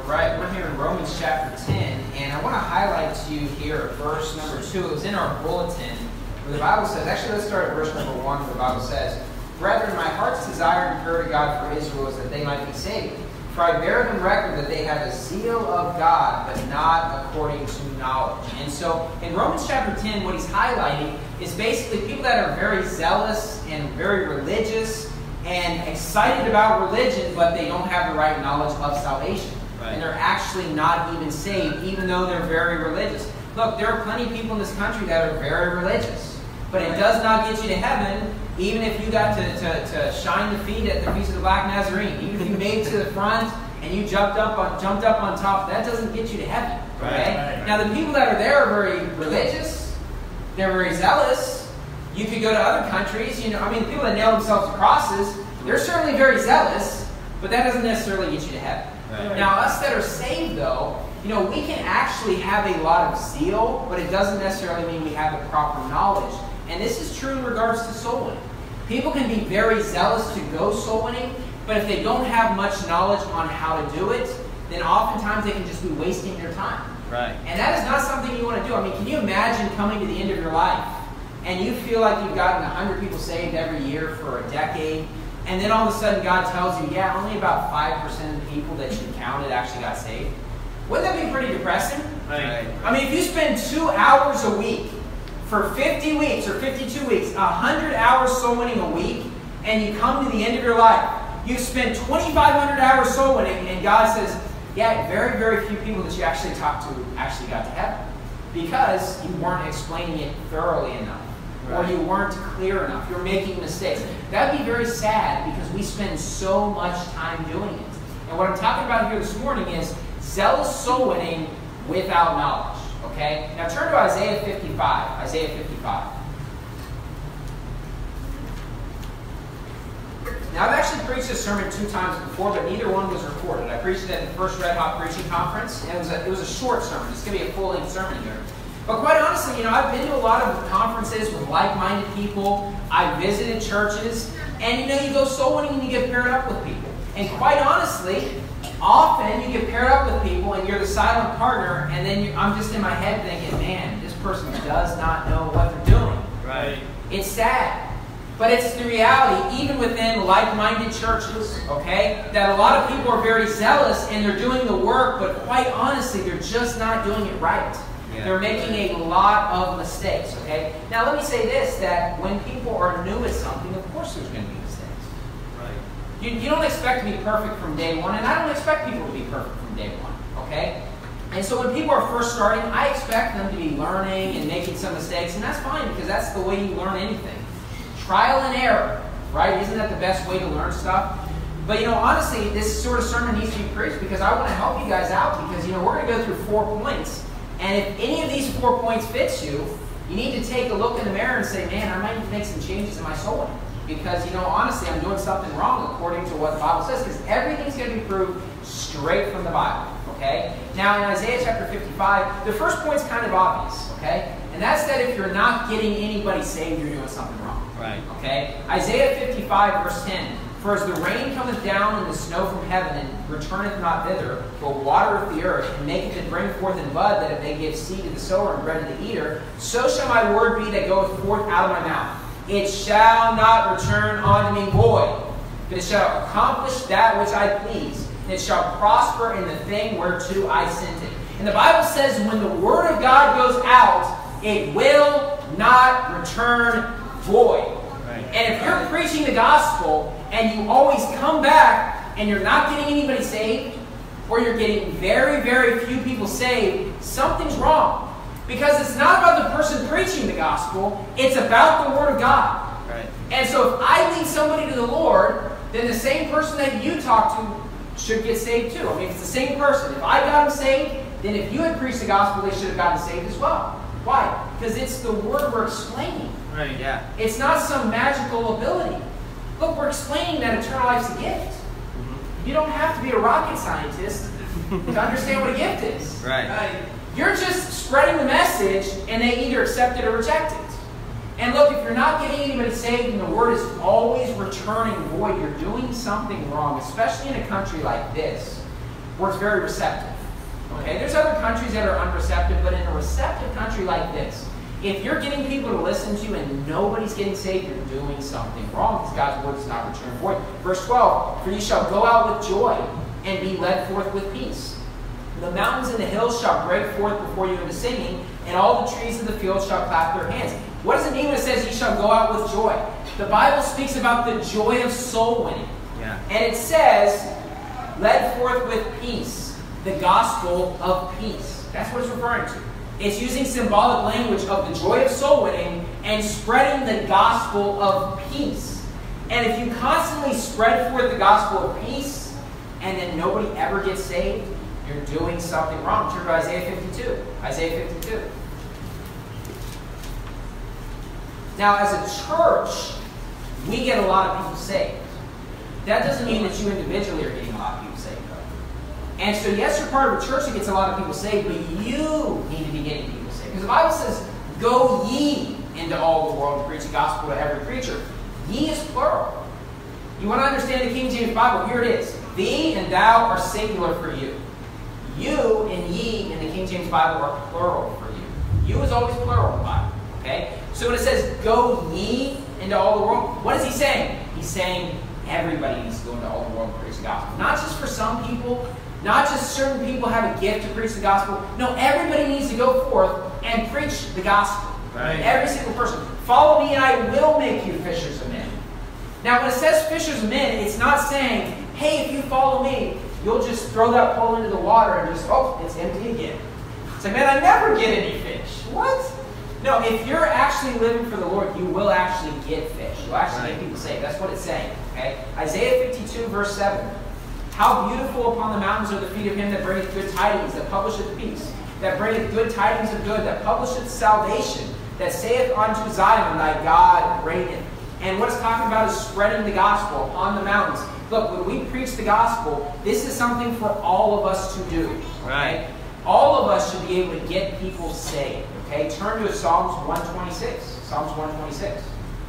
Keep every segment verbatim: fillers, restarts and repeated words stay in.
Right, we're here in Romans chapter ten, and I want to highlight to you here verse number two. It was in our bulletin where the Bible says, actually let's start at verse number one where the Bible says, "Brethren, my heart's desire and prayer to God for Israel is that they might be saved. For I bear them record that they have a zeal of God, but not according to knowledge." And so in Romans chapter ten, what he's highlighting is basically people that are very zealous and very religious and excited about religion, but they don't have the right knowledge of salvation. Right. And they're actually not even saved, even though they're very religious. Look, there are plenty of people in this country that are very religious, but it does not get you to heaven, even if you got to, to, to shine the feet at the Feast of the Black Nazarene. Even if you made it to the front and you jumped up on, jumped up on top, that doesn't get you to heaven. Okay? Right, right. Now, the people that are there are very religious. They're very zealous. You could go to other countries. You know, I mean, people that nail themselves to crosses, they're certainly very zealous, but that doesn't necessarily get you to heaven. Right. Now, us that are saved, though, you know, we can actually have a lot of zeal, but it doesn't necessarily mean we have the proper knowledge. And this is true in regards to soul winning. People can be very zealous to go soul winning, but if they don't have much knowledge on how to do it, then oftentimes they can just be wasting their time. Right. And that is not something you want to do. I mean, can you imagine coming to the end of your life and you feel like you've gotten one hundred people saved every year for a decade, and then all of a sudden God tells you, yeah, only about five percent of the people that you counted actually got saved? Wouldn't that be pretty depressing? Right. I mean, if you spend two hours a week for fifty weeks or fifty-two weeks, one hundred hours soul winning a week, and you come to the end of your life, you've spent twenty-five hundred hours soul winning, and God says, yeah, very, very few people that you actually talked to actually got to heaven because you weren't explaining it thoroughly enough. Right. Or you weren't clear enough. You're making mistakes. That would be very sad because we spend so much time doing it. And what I'm talking about here this morning is zealous soul winning without knowledge. Okay? Now turn to Isaiah fifty-five. Isaiah fifty-five. Now I've actually preached this sermon two times before, but neither one was recorded. I preached it at the first Red Hot Preaching Conference, and it was a, it was a short sermon. It's going to be a full-length sermon here. But quite honestly, you know, I've been to a lot of conferences with like-minded people. I've visited churches. And, you know, you go soul winning and you get paired up with people. And quite honestly, often you get paired up with people and you're the silent partner. And then you, I'm just in my head thinking, man, this person does not know what they're doing. Right. It's sad. But it's the reality, even within like-minded churches, okay, that a lot of people are very zealous and they're doing the work, but quite honestly, they're just not doing it right. Yeah. They're making a lot of mistakes, okay? Now, let me say this, that when people are new at something, of course there's going to be mistakes. Right. You, you don't expect to be perfect from day one, and I don't expect people to be perfect from day one, okay? And so when people are first starting, I expect them to be learning and making some mistakes, and that's fine because that's the way you learn anything. Trial and error, right? Isn't that the best way to learn stuff? But, you know, honestly, this sort of sermon needs to be preached because I want to help you guys out because, you know, we're going to go through four points. And if any of these four points fits you, you need to take a look in the mirror and say, man, I might need to make some changes in my soul. Because, you know, honestly, I'm doing something wrong according to what the Bible says. Because everything's going to be proved straight from the Bible, okay? Now, in Isaiah chapter fifty-five, the first point's kind of obvious, okay? And that's that if you're not getting anybody saved, you're doing something wrong. Right. Okay? Isaiah fifty-five, verse ten. "For as the rain cometh down and the snow from heaven, and returneth not thither, but watereth the earth, and maketh it bring forth in bud, that it may give seed to the sower and bread to the eater, so shall my word be that goeth forth out of my mouth. It shall not return unto me void, but it shall accomplish that which I please, and it shall prosper in the thing whereto I sent it." And the Bible says when the word of God goes out, it will not return void. Right. And if you're preaching the gospel and you always come back and you're not getting anybody saved, or you're getting very, very few people saved, something's wrong. Because it's not about the person preaching the gospel, it's about the Word of God. Right. And so if I lead somebody to the Lord, then the same person that you talk to should get saved too. I mean, if it's the same person. If I got them saved, then if you had preached the gospel, they should have gotten saved as well. Why? Because it's the Word we're explaining. Right, yeah. It's not some magical ability. Look, we're explaining that eternal life's a gift. Mm-hmm. You don't have to be a rocket scientist to understand what a gift is. Right. Uh, you're just spreading the message, and they either accept it or reject it. And look, if you're not getting anybody saved and the word is always returning void, you're doing something wrong, especially in a country like this, where it's very receptive. Okay, there's other countries that are unreceptive, but in a receptive country like this, if you're getting people to listen to you and nobody's getting saved, you're doing something wrong, because God's word does not return void. Verse twelve, for you shall go out with joy and be led forth with peace. The mountains and the hills shall break forth before you into singing, and all the trees of the field shall clap their hands. What does it mean when it says you shall go out with joy? The Bible speaks about the joy of soul winning. Yeah. And it says, led forth with peace, the gospel of peace. That's what it's referring to. It's using symbolic language of the joy of soul winning and spreading the gospel of peace. And if you constantly spread forth the gospel of peace and then nobody ever gets saved, you're doing something wrong. Turn to Isaiah fifty-two. Isaiah fifty-two. Now, as a church, we get a lot of people saved. That doesn't mean that you individually are getting a lot of people saved, though. And so, yes, you're part of a church that gets a lot of people saved, but you need to be getting people saved. Because the Bible says, go ye into all the world and preach the gospel to every creature. Ye is plural. You want to understand the King James Bible? Here it is. Thee and thou are singular for you. You and ye in the King James Bible are plural for you. You is always plural in the Bible. Okay? So when it says, go ye into all the world, what is he saying? He's saying everybody needs to go into all the world and preach the gospel. Not just for some people, not just certain people have a gift to preach the gospel. No, everybody needs to go forth and preach the gospel. Right. Every single person. Follow me and I will make you fishers of men. Now when it says fishers of men, it's not saying, hey, if you follow me, you'll just throw that pole into the water and just, oh, it's empty again. It's like, man, I never get any fish. What? No, if you're actually living for the Lord, you will actually get fish. You'll actually get people saved. That's what it's saying. Okay? Isaiah fifty-two, verse seven. How beautiful upon the mountains are the feet of him that bringeth good tidings, that publisheth peace, that bringeth good tidings of good, that publisheth salvation, that saith unto Zion, thy God reigneth. And what it's talking about is spreading the gospel upon the mountains. Look, when we preach the gospel, this is something for all of us to do. Right. All of us should be able to get people saved. Okay, turn to Psalms one twenty-six. Psalms one twenty-six.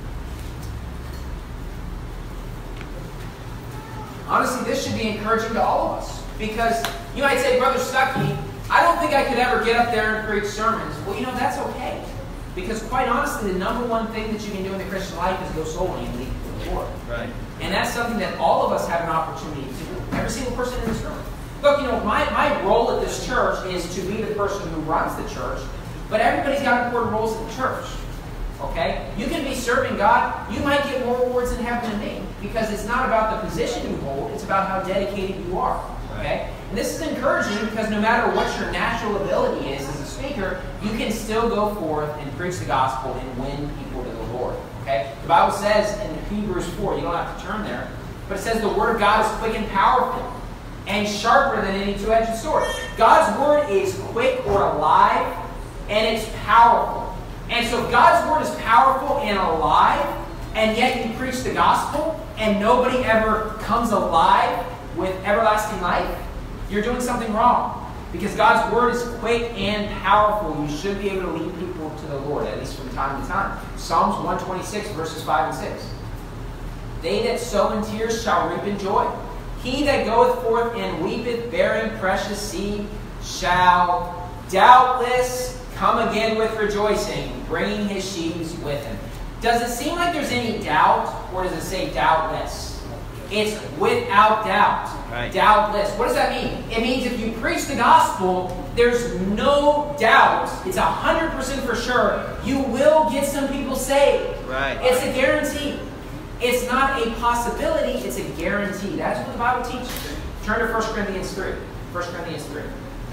Honestly, this should be encouraging to all of us. Because you might say, Brother Stuckey, I don't think I could ever get up there and preach sermons. Well, you know, that's okay. Because quite honestly, the number one thing that you can do in the Christian life is go soul winning and lead people to the Lord. Right. And that's something that all of us have an opportunity to do. Every single person in this room. Look, you know, my, my role at this church is to be the person who runs the church. But everybody's got important roles in the church. Okay? You can be serving God. You might get more rewards in heaven than me. Because it's not about the position you hold. It's about how dedicated you are. Okay? And this is encouraging because no matter what your natural ability is as a speaker, you can still go forth and preach the gospel and win people to the Lord. Okay? The Bible says in Hebrews four, you don't have to turn there, but it says the word of God is quick and powerful and sharper than any two-edged sword. God's word is quick or alive, and it's powerful. And so if God's word is powerful and alive, and yet you preach the gospel, and nobody ever comes alive with everlasting life, you're doing something wrong. Because God's word is quick and powerful. You should be able to lead people to the Lord, at least from time to time. Psalms one twenty-six, verses five and six. They that sow in tears shall reap in joy. He that goeth forth and weepeth, bearing precious seed, shall doubtless come again with rejoicing, bringing his sheaves with him. Does it seem like there's any doubt, or does it say doubtless? It's without doubt. Right. Doubtless. What does that mean? It means if you preach the gospel, there's no doubt, it's one hundred percent for sure, you will get some people saved. Right. It's a guarantee. It's not a possibility, it's a guarantee. That's what the Bible teaches. Turn to First Corinthians three. First Corinthians three.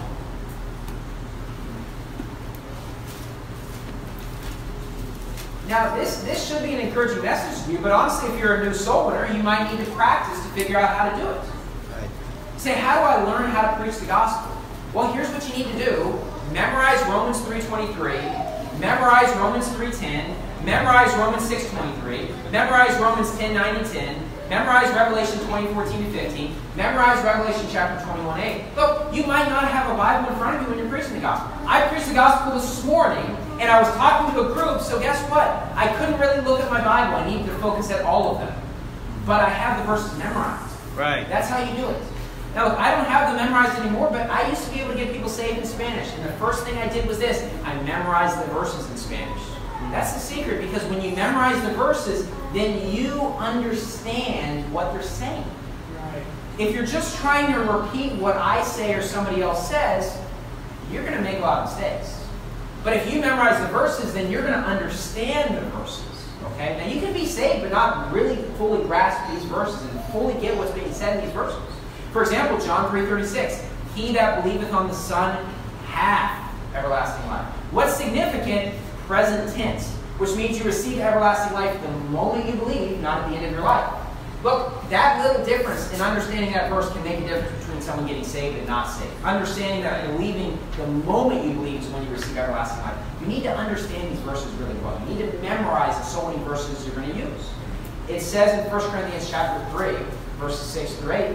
Now, this, this should be an encouraging message to you, but honestly, if you're a new soul winner, you might need to practice to figure out how to do it. Right. Say, how do I learn how to preach the gospel? Well, here's what you need to do. Memorize Romans three twenty-three. Memorize Romans three ten. Memorize Romans six twenty-three. Memorize Romans ten nine and ten. Memorize Revelation twenty fourteen to fifteen. Memorize Revelation chapter twenty-one eight. Look, you might not have a Bible in front of you when you're preaching the gospel. I preached the gospel this morning, and I was talking to a group, so guess what? I couldn't really look at my Bible. I needed to focus at all of them. But I have the verses memorized. Right. That's how you do it. Now look, I don't have them memorized anymore, but I used to be able to get people saved in Spanish. And the first thing I did was this. I memorized the verses in Spanish. That's the secret, because when you memorize the verses, then you understand what they're saying. Right. If you're just trying to repeat what I say or somebody else says, you're going to make a lot of mistakes. But if you memorize the verses, then you're going to understand the verses. Okay? Now you can be saved, but not really fully grasp these verses and fully get what's being said in these verses. For example, John three thirty-six, he that believeth on the Son hath everlasting life. What's significant? Present tense, which means you receive everlasting life the moment you believe, not at the end of your life. Look, that little difference in understanding that verse can make a difference between someone getting saved and not saved. Understanding that believing the moment you believe is when you receive everlasting life. You need to understand these verses really well. You need to memorize the so many verses you're going to use. It says in First Corinthians chapter three, verses six through eight,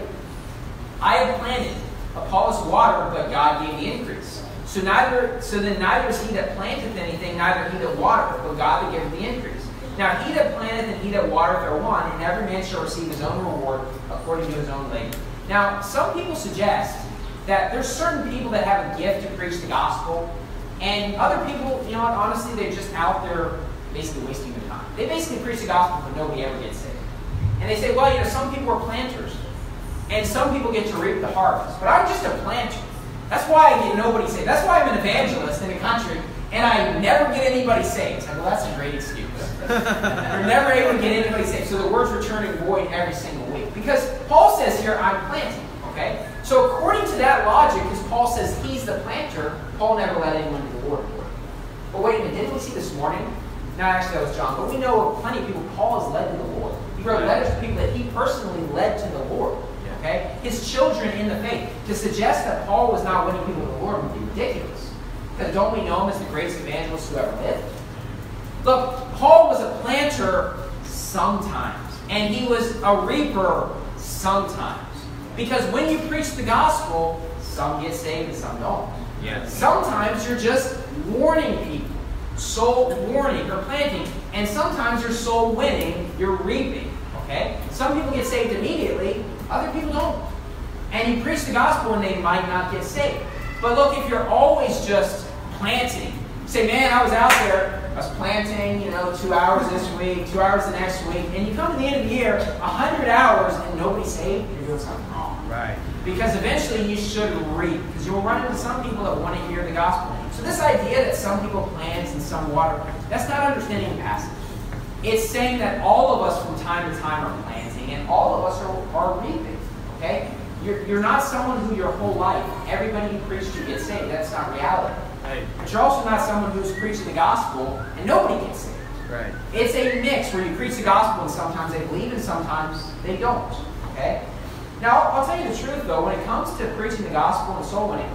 I have planted, Apollos watered, but God gave the increase. So neither, so then neither is he that planteth anything, neither he that watereth, but God that giveth the increase. Now he that planteth and he that watereth are one, and every man shall receive his own reward according to his own labor. Now, some people suggest that there's certain people that have a gift to preach the gospel, and other people, you know what, honestly, they're just out there basically wasting their time. They basically preach the gospel, but nobody ever gets saved. And they say, well, you know, some people are planters, and some people get to reap the harvest, but I'm just a planter. That's why I get nobody saved. That's why I'm an evangelist in the country, and I never get anybody saved. I go, well, that's a great excuse. You're never able to get anybody saved. So the word's returning void every single week. Because Paul says here, I'm planting. Okay? So according to that logic, because Paul says he's the planter, Paul never led anyone to the Lord. But wait a minute, didn't we see this morning? No, actually that was John. But we know of plenty of people Paul has led to the Lord. He wrote letters to people that he personally led to the Lord. Okay? His children in the faith. To suggest that Paul was not winning people to the Lord would be ridiculous. Because don't we know him as the greatest evangelist who ever lived? Look, Paul was a planter sometimes. And he was a reaper sometimes. Because when you preach the gospel, some get saved and some don't. Yes. Sometimes you're just warning people. Soul warning or planting. And sometimes you're soul winning, you're reaping. Okay? Some people get saved immediately, other people don't. And you preach the gospel and they might not get saved. But look, if you're always just planting, say, man, I was out there, I was planting, you know, two hours this week, two hours the next week, and you come to the end of the year, a hundred hours, and nobody's saved, you're doing something wrong. Right. Because eventually you should reap. Because you will run into some people that want to hear the gospel. So this idea that some people plant and some water, that's not understanding the passage. It's saying that all of us from time to time are planting, and all of us are, are reaping. Okay? You're, you're not someone who your whole life, everybody you preach to gets saved. That's not reality. Right. But you're also not someone who's preaching the gospel and nobody gets saved. Right. It's a mix where you preach the gospel and sometimes they believe and sometimes they don't. Okay? Now, I'll tell you the truth though, when it comes to preaching the gospel and soul winning,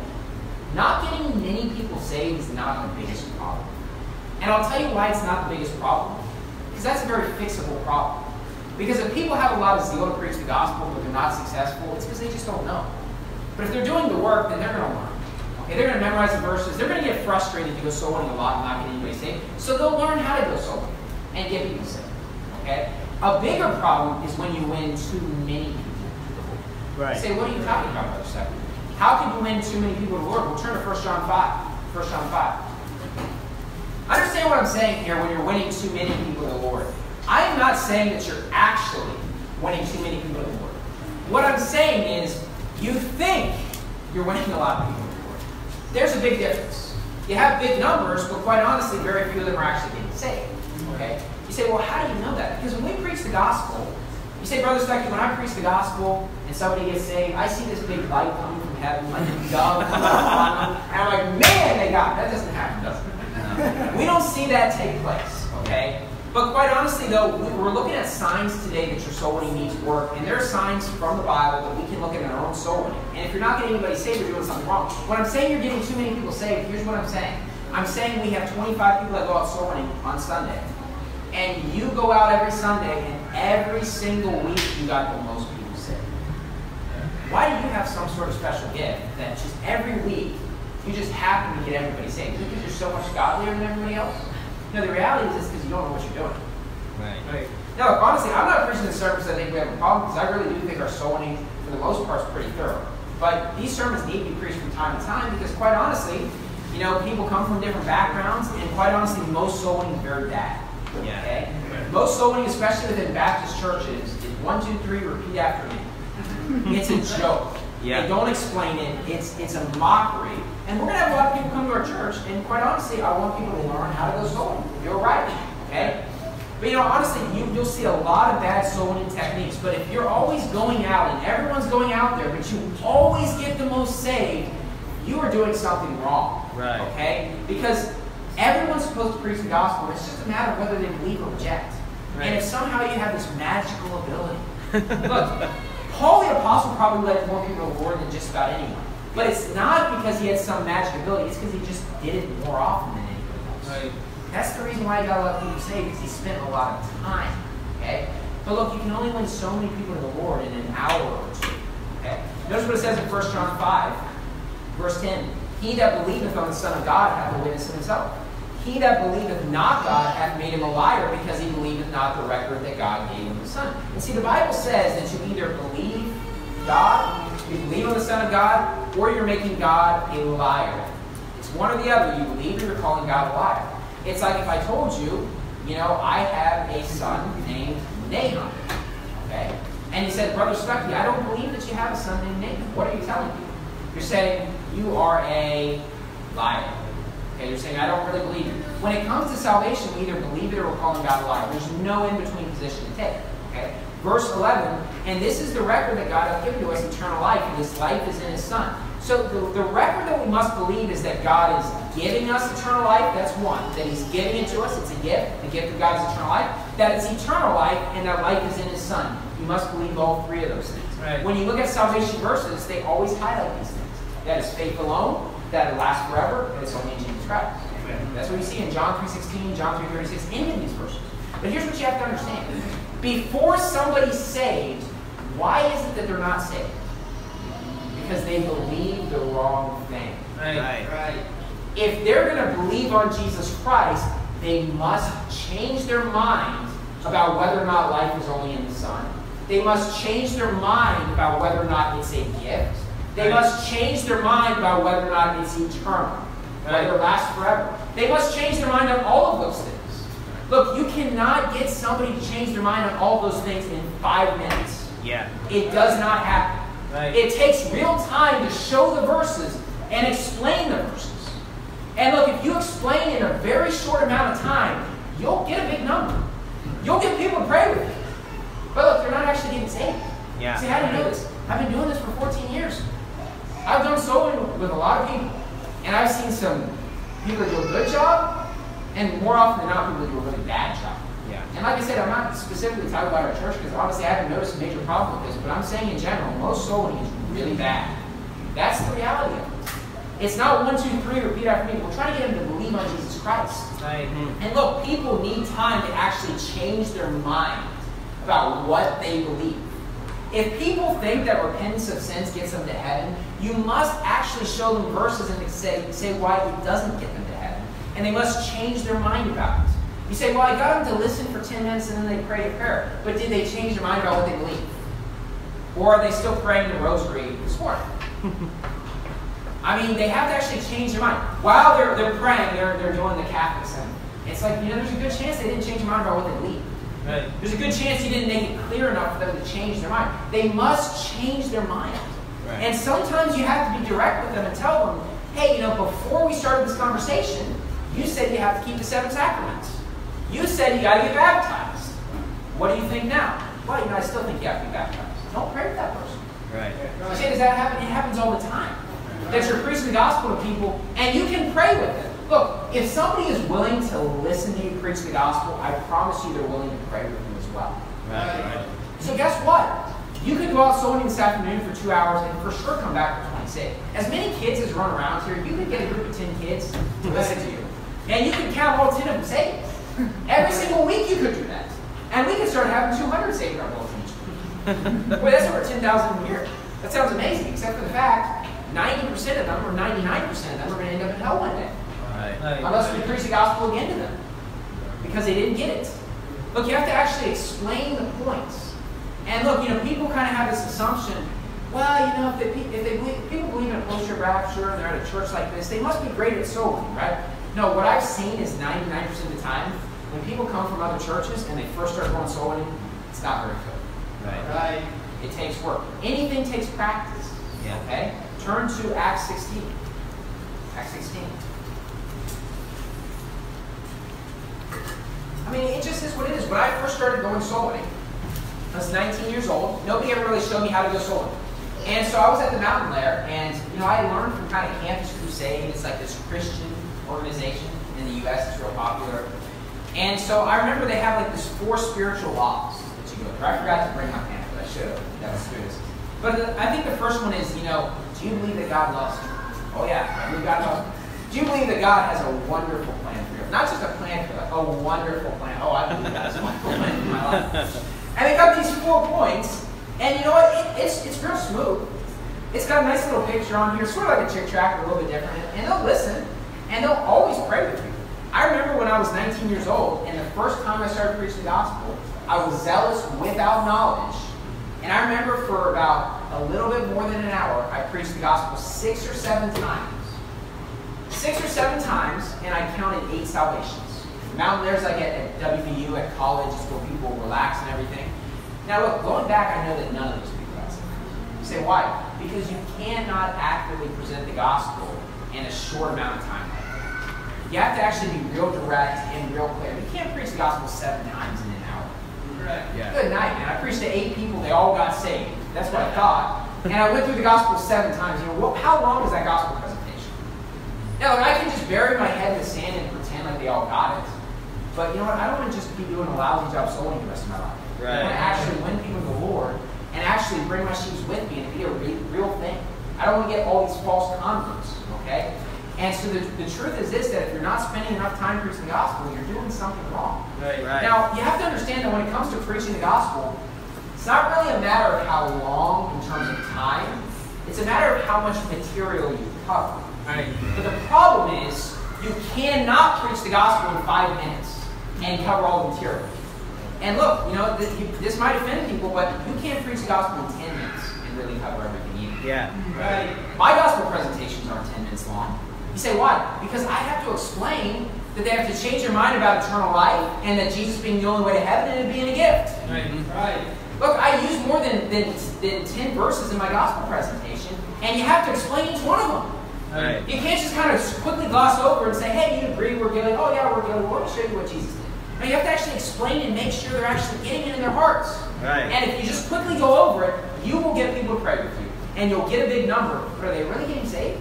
not getting many people saved is not the biggest problem. And I'll tell you why it's not the biggest problem. Because that's a very fixable problem. Because if people have a lot of zeal to preach the gospel but they're not successful, it's because they just don't know. But if they're doing the work, then they're going to learn. Okay, they're going to memorize the verses. They're going to get frustrated to go soul winning a lot and not get anybody saved. So they'll learn how to go soul winning and get people saved. Okay? A bigger problem is when you win too many people. Right. You say, what are you talking about, Brother Stephen? How can you win too many people to the Lord? We'll turn to First John five. First John five. Understand what I'm saying here when you're winning too many people to the Lord. I am not saying that you're actually winning too many people to the Lord. What I'm saying is you think you're winning a lot of people to the Lord. There's a big difference. You have big numbers, but quite honestly, very few of them are actually getting saved. Okay? You say, well, how do you know that? Because when we preach the gospel, you say, Brother Stuckey, when I preach the gospel and somebody gets saved, I see this big light coming from heaven, like a dove coming upon them, and I'm like, man, they got it. That doesn't happen, does it? We don't see that take place, okay? But quite honestly, though, we're looking at signs today that your soul winning needs work, and there are signs from the Bible that we can look at in our own soul winning. And if you're not getting anybody saved, you're doing something wrong. When I'm saying you're getting too many people saved, here's what I'm saying. I'm saying we have twenty-five people that go out soul winning on Sunday. And you go out every Sunday, and every single week you got the most people saved. Why do you have some sort of special gift that just every week you just happen to get everybody saved? Is it because you're so much godlier than everybody else? No, the reality is it's because you don't know what you're doing. Right. Right. Now, look, honestly, I'm not preaching the service I think we have a problem, because I really do think our soul winning for for the most part, is pretty thorough. But these sermons need to be preached from time to time because, quite honestly, you know, people come from different backgrounds, and quite honestly, most soul winning is very bad. Yeah. Okay? Most soul winning, especially within Baptist churches, is one, two, three, repeat after me. It's a joke. Yeah. They don't explain it. It's it's a mockery. And we're going to have a lot of people come to our church, and quite honestly, I want people to learn how to go soul winning. You're right. Okay? But you know, honestly, you, you'll see a lot of bad soul winning techniques. But if you're always going out, and everyone's going out there, but you always get the most saved, you are doing something wrong. Right. Okay? Because everyone's supposed to preach the gospel. It's just a matter of whether they believe or reject. Right. And if somehow you have this magical ability. Look, Paul the Apostle probably led more people to the Lord than just about anyone. But it's not because he had some magic ability. It's because he just did it more often than anybody else. Right. That's the reason why he got a lot of people saved, because he spent a lot of time. Okay? But look, you can only win so many people to the Lord in an hour or two. Okay? Notice what it says in First John five, verse ten. He that believeth on the Son of God hath a witness in himself. He that believeth not God hath made him a liar, because he believeth not the record that God gave him the Son. And see, the Bible says that you either believe God, you believe on the Son of God, or you're making God a liar. It's one or the other. You believe or you're calling God a liar. It's like if I told you, you know, I have a son named Nahum. Okay? And you said, Brother Stuckey, I don't believe that you have a son named Nahum. What are you telling me? You're saying you are a liar. Okay, you're saying I don't really believe it. When it comes to salvation, we either believe it or we're calling God a liar. There's no in-between position to take. Okay? Verse eleven, and this is the record that God hath given to us, eternal life, and this life is in his Son. So the, the record that we must believe is that God is giving us eternal life. That's one. That he's giving it to us. It's a gift. The gift of God is eternal life. That it's eternal life, and that life is in his Son. You must believe all three of those things. Right. When you look at salvation verses, they always highlight these things. That is faith alone, that it lasts forever, and it's only in Jesus Christ. That's what you see in John three sixteen, John three thirty-six, any of these verses. But here's what you have to understand. Before somebody's saved, why is it that they're not saved? Because they believe the wrong thing. Right. Right. If they're going to believe on Jesus Christ, they must change their mind about whether or not life is only in the Son. They must change their mind about whether or not it's a gift. They Right. must change their mind about whether or not it's eternal, Right. whether it lasts forever. They must change their mind on all of those things. Look, you cannot get somebody to change their mind on all those things in five minutes. Yeah. It does not happen. Right. It takes real time to show the verses and explain the verses. And look, if you explain in a very short amount of time, you'll get a big number. You'll get people to pray with you. But look, they're not actually getting saved. Yeah. See, how do you know this? I've been doing this for fourteen years. I've done soul winning with a lot of people. And I've seen some people that do a good job, and more often than not, people that do a really bad job. Yeah. And like I said, I'm not specifically talking about our church, because honestly, I haven't noticed a major problem with this, but I'm saying in general, most soul winning is really bad. That's the reality of it. It's not one, two, three, repeat after me. We're trying to get them to believe on Jesus Christ. Right. And look, people need time to actually change their mind about what they believe. If people think that repentance of sins gets them to heaven, you must actually show them verses and say, say why it doesn't get them to heaven. And they must change their mind about it. You say, well, I got them to listen for ten minutes and then they prayed a prayer. But did they change their mind about what they believe? Or are they still praying the rosary this morning? I mean, they have to actually change their mind. While they're, they're praying, they're, they're doing the Catholic thing. It's like, you know, there's a good chance they didn't change their mind about what they believe. Right. There's a good chance you didn't make it clear enough for them to change their mind. They must change their mind. Right. And sometimes you have to be direct with them and tell them, hey, you know, before we started this conversation, you said you have to keep the seven sacraments. You said you got to get baptized. What do you think now? Well, you know, I still think you have to be baptized. Don't pray with that person. Right. You say, does that happen? It happens all the time. That you're preaching the gospel to people, and you can pray with them. Look, if somebody is willing to listen to you preach the gospel, I promise you they're willing to pray with you as well. Right. Right. So guess what? You could go out soul winning this afternoon for two hours and for sure come back with twenty-six. As many kids as run around here, you could get a group of ten kids to listen to you. And you could count all ten of them saved. Every single week you could do that. And we could start having two hundred saved in our bulletin each week. Boy, that's over ten thousand a year. That sounds amazing, except for the fact ninety percent of them, or ninety-nine percent of them, are going to end up in hell one day. Right. Unless we preach the gospel again to them. Because they didn't get it. Look, you have to actually explain the points. And look, you know, people kind of have this assumption well, you know, if, they, if they believe, people believe in a post-trib rapture and they're at a church like this, they must be great at soul winning, right? No, what I've seen is ninety-nine percent of the time, when people come from other churches and they first start going soul winning, it's not very good. Right. Right. It takes work. Anything takes practice. Yeah. Okay? Turn to Acts sixteen. Acts sixteen. I mean, it just is what it is. When I first started going soul winning, I was nineteen years old. Nobody ever really showed me how to go soul winning. And so I was at the mountain there, and you know, I learned from kind of Campus Crusade. It's like this Christian organization in the U S. It's real popular. And so I remember they have like this four spiritual laws that you go through. I forgot to bring my pamphlet. I should have. That was serious. But the, I think the first one is, you know, do you believe that God loves you? Oh yeah, I believe God loves you. Do you believe that God has a wonderful plan for you? Not just a plan for you, a wonderful plan. Oh, I believe God has a wonderful plan for my life. And they got these four points, and you know what? It, it's it's real smooth. It's got a nice little picture on here, sort of like a Chick Tract, a little bit different. And they'll listen, and they'll always pray with you. I remember when I was nineteen years old, and the first time I started preaching the gospel, I was zealous without knowledge. And I remember for about a little bit more than an hour, I preached the gospel six or seven times. Six or seven times, and I counted eight salvations. Mountaineers like at, at W V U, at college, just where people relax and everything. Now look, going back, I know that none of those people got saved. You say, why? Because you cannot accurately present the gospel in a short amount of time. You have to actually be real direct and real clear. You can't preach the gospel seven times in an hour. Right. Yeah. Good night, man. I preached to eight people. They all got saved. That's what I thought. And I went through the gospel seven times. You know, what, how long is that gospel presentation? Now, like, I can just bury my head in the sand and pretend like they all got it. But you know what? I don't want to just keep doing a lousy job souling the rest of my life. Right. I want to actually win people to the Lord and actually bring my sheep with me and be a re- real thing. I don't want to get all these false converts, okay? And so the, the truth is this, that if you're not spending enough time preaching the gospel, you're doing something wrong. Right. Right. Now, you have to understand that when it comes to preaching the gospel, it's not really a matter of how long in terms of time. It's a matter of how much material you cover. Right. But the problem is, you cannot preach the gospel in five minutes and cover all the material. And look, you know, this, you, this might offend people, but you can't preach the gospel in ten minutes and really cover everything you need. Yeah. Right. My gospel presentations aren't ten minutes long. You say, why? Because I have to explain that they have to change their mind about eternal life and that Jesus being the only way to heaven and it being a gift. Right. Right. Look, I use more than, than, than ten verses in my gospel presentation, and you have to explain each one of them. Right. You can't just kind of quickly gloss over and say, hey, you agree, we're guilty. Oh, yeah, we're guilty. Well, let me show you what Jesus did. No, you have to actually explain and make sure they're actually getting it in their hearts. Right. And if you just quickly go over it, you will get people to pray with you. And you'll get a big number. But are they really getting saved?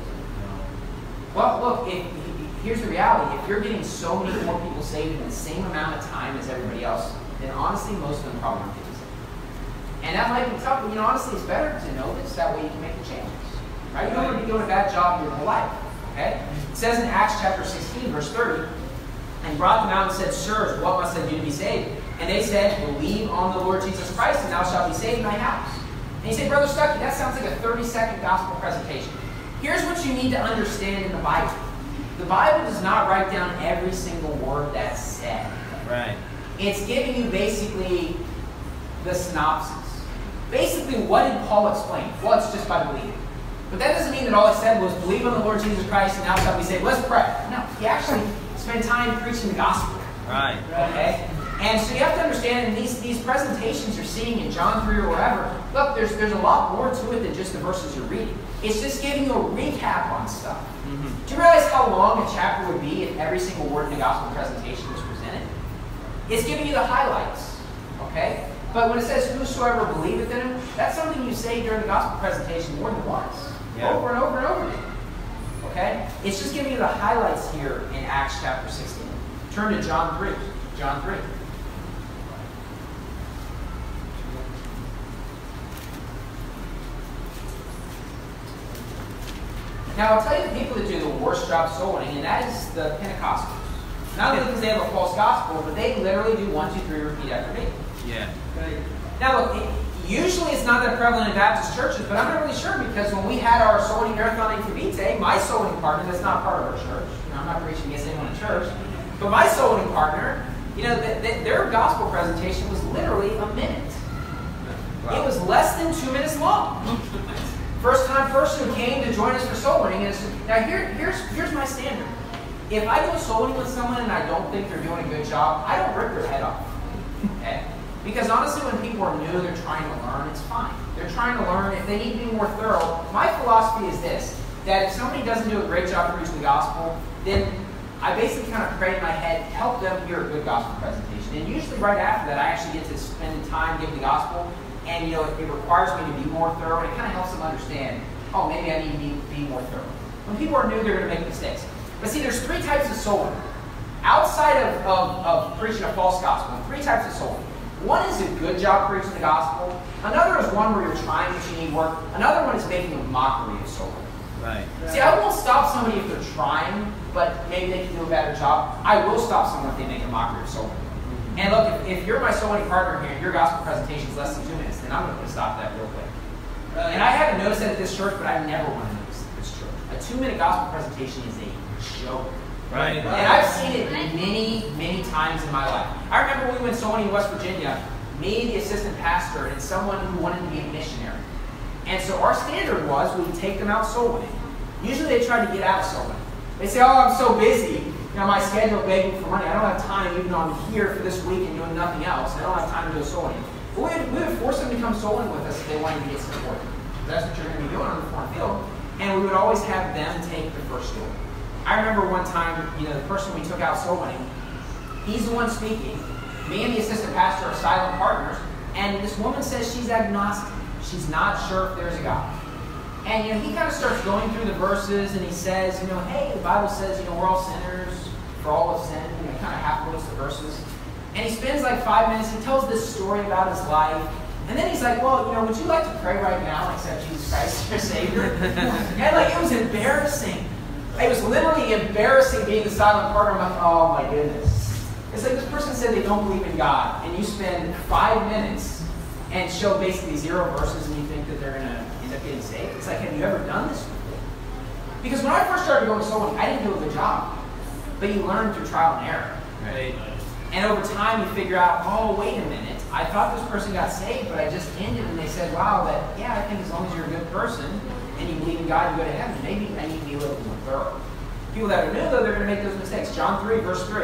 Well, look, if, if, here's the reality. If you're getting so many more people saved in the same amount of time as everybody else, then honestly, most of them probably aren't getting saved. And that might be tough, but you know, honestly, it's better to know this. That way you can make the changes. Right? You don't want to be doing a bad job your whole life. Okay? It says in Acts chapter sixteen, verse thirty, and brought them out and said, Sirs, what must I do to be saved? And they said, Believe on the Lord Jesus Christ, and thou shalt be saved in thy house. And you say, Brother Stuckey, that sounds like a thirty-second gospel presentation. Here's what you need to understand in the Bible. The Bible does not write down every single word that's said. Right. It's giving you basically the synopsis. Basically, what did Paul explain? Well, it's just by believing. But that doesn't mean that all he said was, believe on the Lord Jesus Christ, and now shall we say, let's pray. No, he actually spent time preaching the gospel. Right. Okay? And so you have to understand, in these, these presentations you're seeing in John three or wherever, look, there's, there's a lot more to it than just the verses you're reading. It's just giving you a recap on stuff. Mm-hmm. Do you realize how long a chapter would be if every single word in the gospel presentation was presented? It's giving you the highlights. Okay? But when it says, whosoever believeth in him, that's something you say during the gospel presentation more than once. Yeah. Over and over and over again. Okay? It's just giving you the highlights here in Acts chapter sixteen. Turn to John three. John three. Now, I'll tell you the people that do the worst job soul winning, and that is the Pentecostals. Not only because they have a false gospel, but they literally do one, two, three, repeat after me. Yeah. Now, look, it, usually it's not that prevalent in Baptist churches, but I'm not really sure because when we had our soul winning marathon in Cavite, my soul winning partner, that's not part of our church. You know, I'm not preaching against anyone in church, but my soul winning partner, you know, th- th- their gospel presentation was literally a minute. Wow. It was less than two minutes long. First time person who came to join us for soul winning is, now here, here's, here's my standard. If I go soul winning with someone and I don't think they're doing a good job, I don't rip their head off. Okay? Because honestly, when people are new, they're trying to learn, it's fine. They're trying to learn. If they need to be more thorough, my philosophy is this, that if somebody doesn't do a great job preaching the gospel, then I basically kind of pray in my head, help them hear a good gospel presentation. And usually right after that, I actually get to spend time giving the gospel. And you know, it, it requires me to be more thorough, and it kind of helps them understand, oh, maybe I need to be, be more thorough. When people are new, they're going to make mistakes. But see, there's three types of soul winning. Outside of, of, of preaching a false gospel, three types of soul winning. One is a good job preaching the gospel. Another is one where you're trying but you need work. Another one is making a mockery of soul winning. Right. See, I won't stop somebody if they're trying, but maybe they can do a better job. I will stop someone if they make a mockery of soul winning. And look, if, if you're my soul winning partner here and your gospel presentation is less than two minutes, then I'm going to stop that real quick. Right. And I haven't noticed that at this church, but I never want to notice it at this church. A two-minute gospel presentation is a joke. Right. And I've seen it many, many times in my life. I remember when we went soul winning in West Virginia, me, the assistant pastor, and someone who wanted to be a missionary. And so our standard was we would take them out soul winning. Usually they try to get out of soul winning. They say, oh, I'm so busy. You know, my schedule begging for money. I don't have time, even though I'm here for this week and doing nothing else. I don't have time to do a soul winning. But we would, we would force them to come soul winning with us if they wanted to get support. That's what you're going to be doing on the foreign field. And we would always have them take the first story. I remember one time, you know, the person we took out soul winning, he's the one speaking. Me and the assistant pastor are silent partners. And this woman says she's agnostic. She's not sure if there's a God. And, you know, he kind of starts going through the verses, and he says, you know, hey, the Bible says, you know, we're all sinners, for all of sin. You know, kind of half quotes the verses. And he spends like five minutes, he tells this story about his life. And then he's like, well, you know, would you like to pray right now and accept Jesus Christ as your Savior? And, like, it was embarrassing. It was literally embarrassing being the silent partner. I'm like, oh, my goodness. It's like this person said they don't believe in God, and you spend five minutes and show basically zero verses, and you think that they're going to end up getting saved. It's like, have you ever done this before? Because when I first started going to soul winning, I didn't do a good job. But you learn through trial and error. Right? And over time, you figure out, oh, wait a minute. I thought this person got saved, but I just ended, and they said, wow, that, yeah, I think as long as you're a good person and you believe in God, you go to heaven. Maybe I need to be a little more thorough. People that are new, though, they're going to make those mistakes. John three, verse three.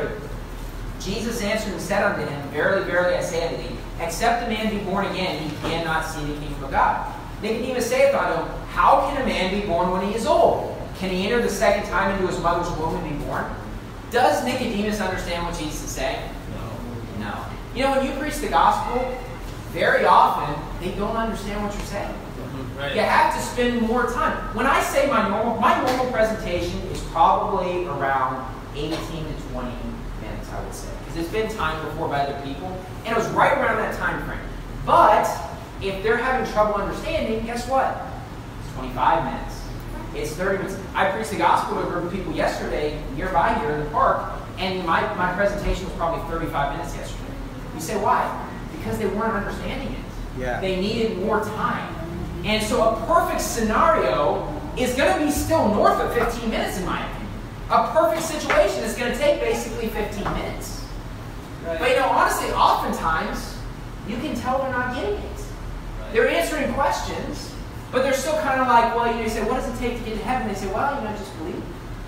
Jesus answered and said unto him, verily, verily, I say unto thee, except a man be born again, he cannot see the kingdom of God. Nicodemus saith unto him, how can a man be born when he is old? Can he enter the second time into his mother's womb and be born? Does Nicodemus understand what Jesus is saying? No. No. You know, when you preach the gospel, very often, they don't understand what you're saying. Mm-hmm. Right. You have to spend more time. When I say my normal, my normal presentation is probably around eighteen to twenty minutes, I would say. Because it's been timed before by other people, and it was right around that time frame. But if they're having trouble understanding, guess what? It's twenty-five minutes. It's thirty minutes. I preached the gospel to a group of people yesterday nearby here in the park, and my, my presentation was probably thirty-five minutes yesterday. You say, why? Because they weren't understanding it. Yeah. They needed more time. And so a perfect scenario is going to be still north of fifteen minutes, in my opinion. A perfect situation is going to take basically fifteen minutes. Right. But you know, honestly, oftentimes, you can tell they're not getting it. Right. They're answering questions, but they're still kind of like, well, you know, you say, what does it take to get to heaven? They say, well, you know, just believe.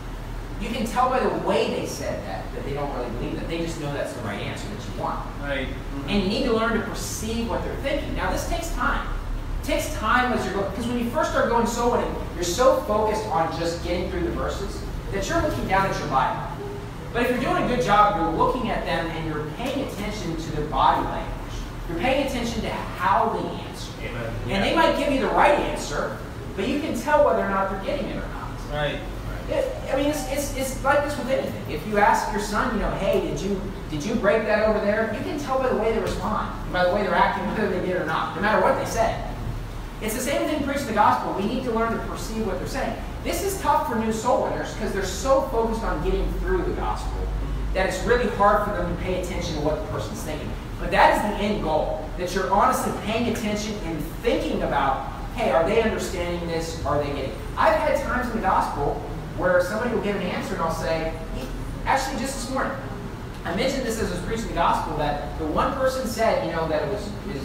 You can tell by the way they said that, that they don't really believe that. They just know that's the right answer that you want. Right. Mm-hmm. And you need to learn to perceive what they're thinking. Now, this takes time. It takes time as you're going, because when you first start going soul winning, you're so focused on just getting through the verses that you're looking down at your Bible. But if you're doing a good job, you're looking at them and you're paying attention to their body language. You're paying attention to how they answer. Amen. And yeah. They might give you the right answer, but you can tell whether or not they're getting it or not. Right. It, I mean, it's, it's, it's like this with anything. If you ask your son, you know, hey, did you did you break that over there? You can tell by the way they respond, by the way they're acting, whether they did or not, no matter what they say. It's the same thing preaching the gospel. We need to learn to perceive what they're saying. This is tough for new soul winners because they're so focused on getting through the gospel that it's really hard for them to pay attention to what the person's thinking. But that is the end goal, that you're honestly paying attention and thinking about, hey, are they understanding this? Are they getting it? I've had times in the gospel where somebody will give an answer and I'll say, actually just this morning, I mentioned this as I was preaching the gospel, that the one person said, you know, that it was, is,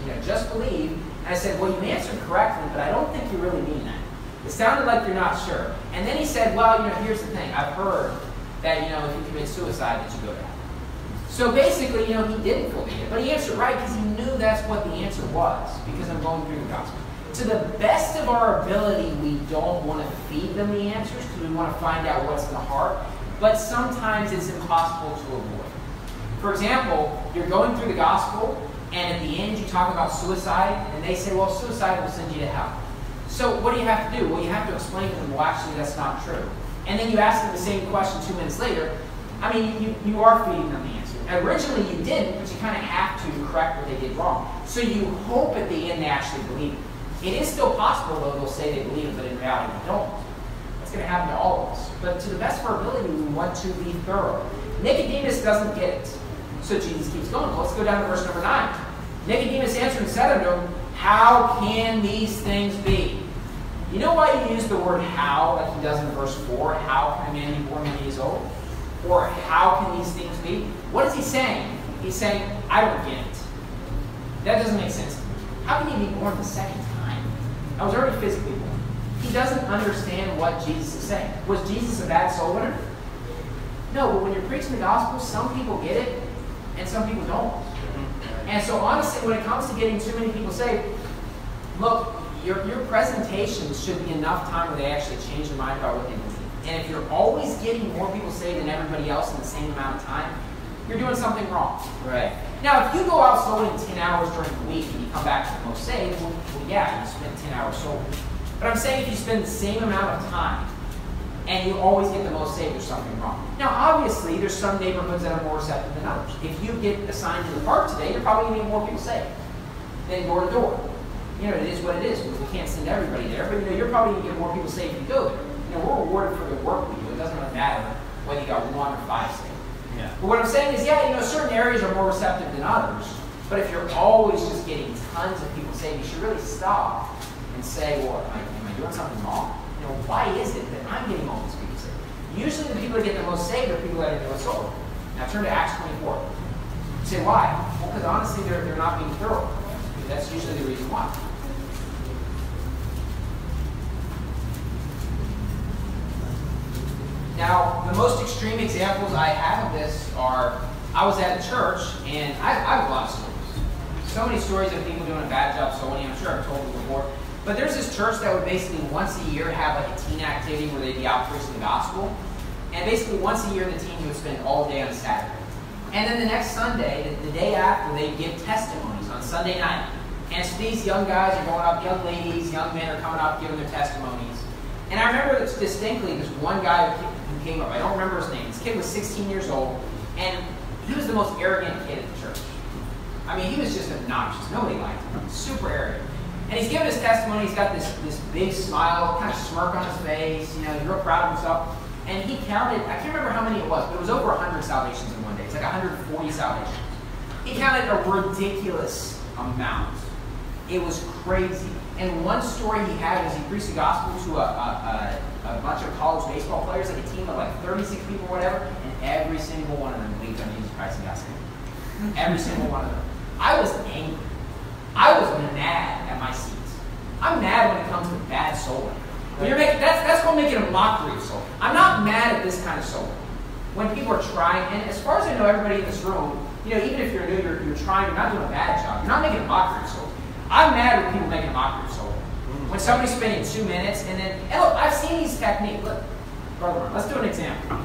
You know, just believe. And I said, well, you answered correctly, but I don't think you really mean that. It sounded like you're not sure. And then he said, well, you know, here's the thing. I've heard that, you know, if you commit suicide, that you go to heaven. So basically, you know, he didn't believe it, but he answered right because he knew that's what the answer was, because I'm going through the gospel. To the best of our ability, we don't want to feed them the answers because we want to find out what's in the heart, but sometimes it's impossible to avoid. For example, you're going through the gospel, and at the end you talk about suicide, and they say, well, suicide will send you to hell. So what do you have to do? Well, you have to explain to them, well, actually, that's not true. And then you ask them the same question two minutes later. I mean, you, you are feeding them the answer. Originally you didn't, but you kind of have to correct what they did wrong. So you hope at the end they actually believe it. It is still possible, though, they'll say they believe it, but in reality they don't. That's going to happen to all of us. But to the best of our ability, we want to be thorough. Nicodemus doesn't get it. So Jesus keeps going. Well, let's go down to verse number nine. Nicodemus answered and said unto him, how can these things be? You know why he used the word how, like he does in verse four? How can a man be born when he is old? Or how can these things be? What is he saying? He's saying, I don't get it. That doesn't make sense to me. How can he be born the second time? I was already physically born. He doesn't understand what Jesus is saying. Was Jesus a bad soul winner? No, but when you're preaching the gospel, some people get it, and some people don't. And so honestly, when it comes to getting too many people saved, look, your, your presentation should be enough time where they actually change their mind about what they believe. And if you're always getting more people saved than everybody else in the same amount of time, you're doing something wrong. Right. Now, if you go out sowing ten hours during the week and you come back to the most saved, well, well yeah, you spend ten hours sowing. But I'm saying if you spend the same amount of time and you always get the most saved, there's something wrong. Now, obviously, there's some neighborhoods that are more receptive than others. If you get assigned to the park today, you're probably going to get more people saved than door to door. You know, it is what it is. We can't send everybody there, but you know, you're probably going to get more people saved if you go there. You know, we're rewarded for the work we do. It doesn't really matter whether you got one or five saved. Yeah. But what I'm saying is, yeah, you know, certain areas are more receptive than others. But if you're always just getting tons of people saved, you should really stop and say, well, am I, am I doing something wrong? You know, why is it that I'm getting all these people saved? Usually the people that get the most saved are people that are doing sober. Now turn to Acts twenty-four. You say, why? Well, because honestly, they're, they're not being thorough. That's usually the reason why. Now, the most extreme examples I have of this are, I was at a church, and I, I have a lot of stories. So many stories of people doing a bad job sewing. I'm sure I've told you before. But there's this church that would basically once a year have like a teen activity where they'd be out preaching the gospel. And basically once a year the teens would spend all day on Saturday. And then the next Sunday, the, the day after, they'd give testimonies on Sunday night. And so these young guys are going up, young ladies, young men are coming up giving their testimonies. And I remember distinctly this one guy who came up. I don't remember his name. This kid was sixteen years old, and he was the most arrogant kid at the church. I mean, he was just obnoxious. Nobody liked him. Super arrogant. And he's giving his testimony. He's got this, this big smile, kind of smirk on his face. You know, he's real proud of himself. And he counted, I can't remember how many it was, but it was over one hundred salvations in one day. It's like one hundred forty salvations. He counted a ridiculous amount. It was crazy. And one story he had was he preached the gospel to a, a, a, a bunch of college baseball players, like a team of like thirty-six people or whatever, and every single one of them believed on Jesus Christ and got saved. Every single one of them. I was angry. I was mad at my seat. I'm mad when it comes to bad soul. When you're making, that's, that's called making a mockery of soul. I'm not mad at this kind of soul. When people are trying, and as far as I know, everybody in this room, you know, even if you're new, you're, you're trying, you're not doing a bad job. You're not making a mockery of soul. I'm mad when people making a mockery of soul. When somebody's spending two minutes and then, and look, I've seen these techniques. Look, brother, let's do an example.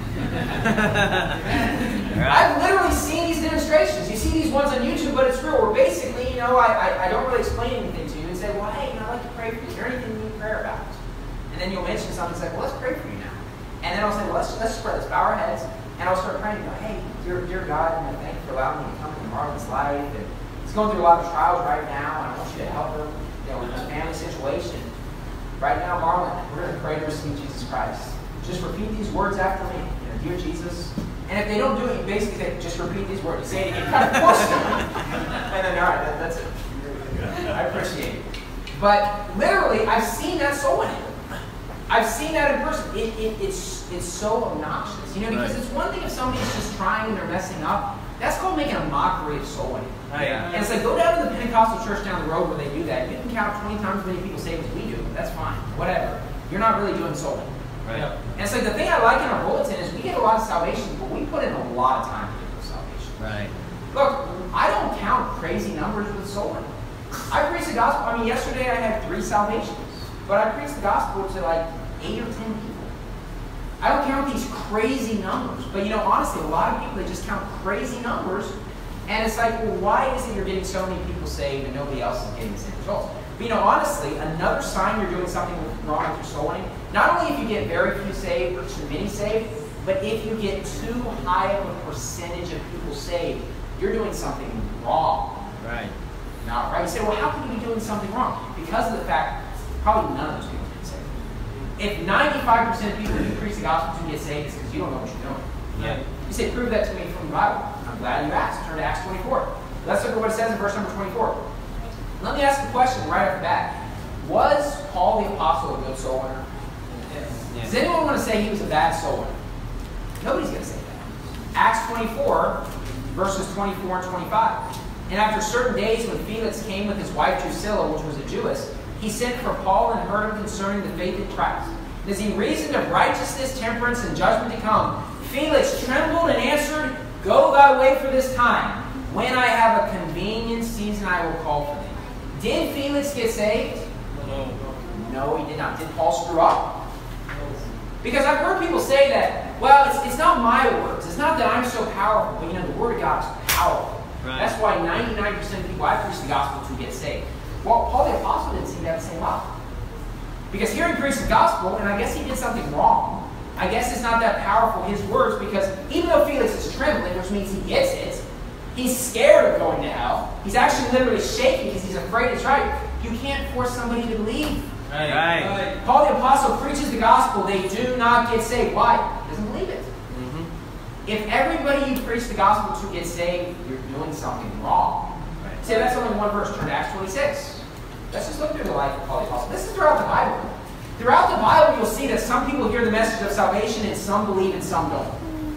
I've literally seen these demonstrations. You see these ones on YouTube, but it's real. Where basically, you know, I, I, I don't really explain anything to you and say, well, hey, you know, I'd like to pray for you. Is there anything you need prayer about? And then you'll mention something and say, well, let's pray for you now. And then I'll say, well, let's, let's spread, let's bow our heads. And I'll start praying and go, hey, dear, dear God, you know, thank you for allowing me to come into Marlon's life. And he's going through a lot of trials right now, and I want you to help him, you know, in his family situation. Right now, Marlon, we're going to pray to receive Jesus Christ. Just repeat these words after me. You know, dear Jesus. And if they don't do it, you basically say, just repeat these words. You say it again, kind of force them. And then, all right, that, that's it. I appreciate it. But literally, I've seen that soul in it. I've seen that in person. It, it, it's, it's so obnoxious, you know, because right. it's one thing if somebody's just trying and they're messing up. That's called making a mockery of soul winning. Oh, yeah. And it's like, go down to the Pentecostal church down the road where they do that. You can count twenty times as many people saved as we do. That's fine. Whatever. You're not really doing soul winning. Right. Yep. And it's like, the thing I like in our bulletin is we get a lot of salvation, but we put in a lot of time to get those salvation. Right. Look, I don't count crazy numbers with soul winning. I preach the gospel. I mean, yesterday I had three salvations, but I preached the gospel to like eight or ten people. I don't count these crazy numbers. But you know, honestly, a lot of people, they just count crazy numbers. And it's like, well, why is it you're getting so many people saved and nobody else is getting the same results? But you know, honestly, another sign you're doing something wrong with your soul winning, not only if you get very few saved or too many saved, but if you get too high of a percentage of people saved, you're doing something wrong. Right. Not right. You say, well, how can you be doing something wrong? Because of the fact, probably none of those people get saved. If ninety-five percent of people who preach the gospel to get saved, it's because you don't know what you're doing. Yeah. You say, prove that to me from the Bible. I'm glad you asked. Turn to Acts twenty-four. Let's look at what it says in verse number twenty-four. Let me ask a question right off the bat. Was Paul the Apostle a good soul winner? Yes. Yes. Does anyone want to say he was a bad soul winner? Nobody's going to say that. Acts twenty-four, verses twenty-four and twenty-five. And after certain days, when Felix came with his wife Drusilla, which was a Jewess, he sent for Paul and heard him concerning the faith in Christ. And as he reasoned of righteousness, temperance, and judgment to come, Felix trembled and answered, Go thy way for this time. When I have a convenient season, I will call for thee. Did Felix get saved? No. No, he did not. Did Paul screw up? Because I've heard people say that, well, it's, it's not my words. It's not that I'm so powerful, but you know, the Word of God is powerful. Right. That's why ninety-nine percent of people I preach the gospel to get saved. Well, Paul the Apostle didn't seem to have the same luck. Because here he preached the gospel, and I guess he did something wrong. I guess it's not that powerful, his words, because even though Felix is trembling, which means he gets it, he's scared of going to hell. He's actually literally shaking because he's afraid it's right. You can't force somebody to believe. Right. Right. Paul the Apostle preaches the gospel. They do not get saved. Why? He doesn't believe it. Mm-hmm. If everybody you preach the gospel to get saved, you're doing something wrong. Right. See, that's only one verse. Turn to Acts twenty-six. Let's just look through the life of Paul the Apostle. This is throughout the Bible. Throughout the Bible, you'll see that some people hear the message of salvation and some believe and some don't.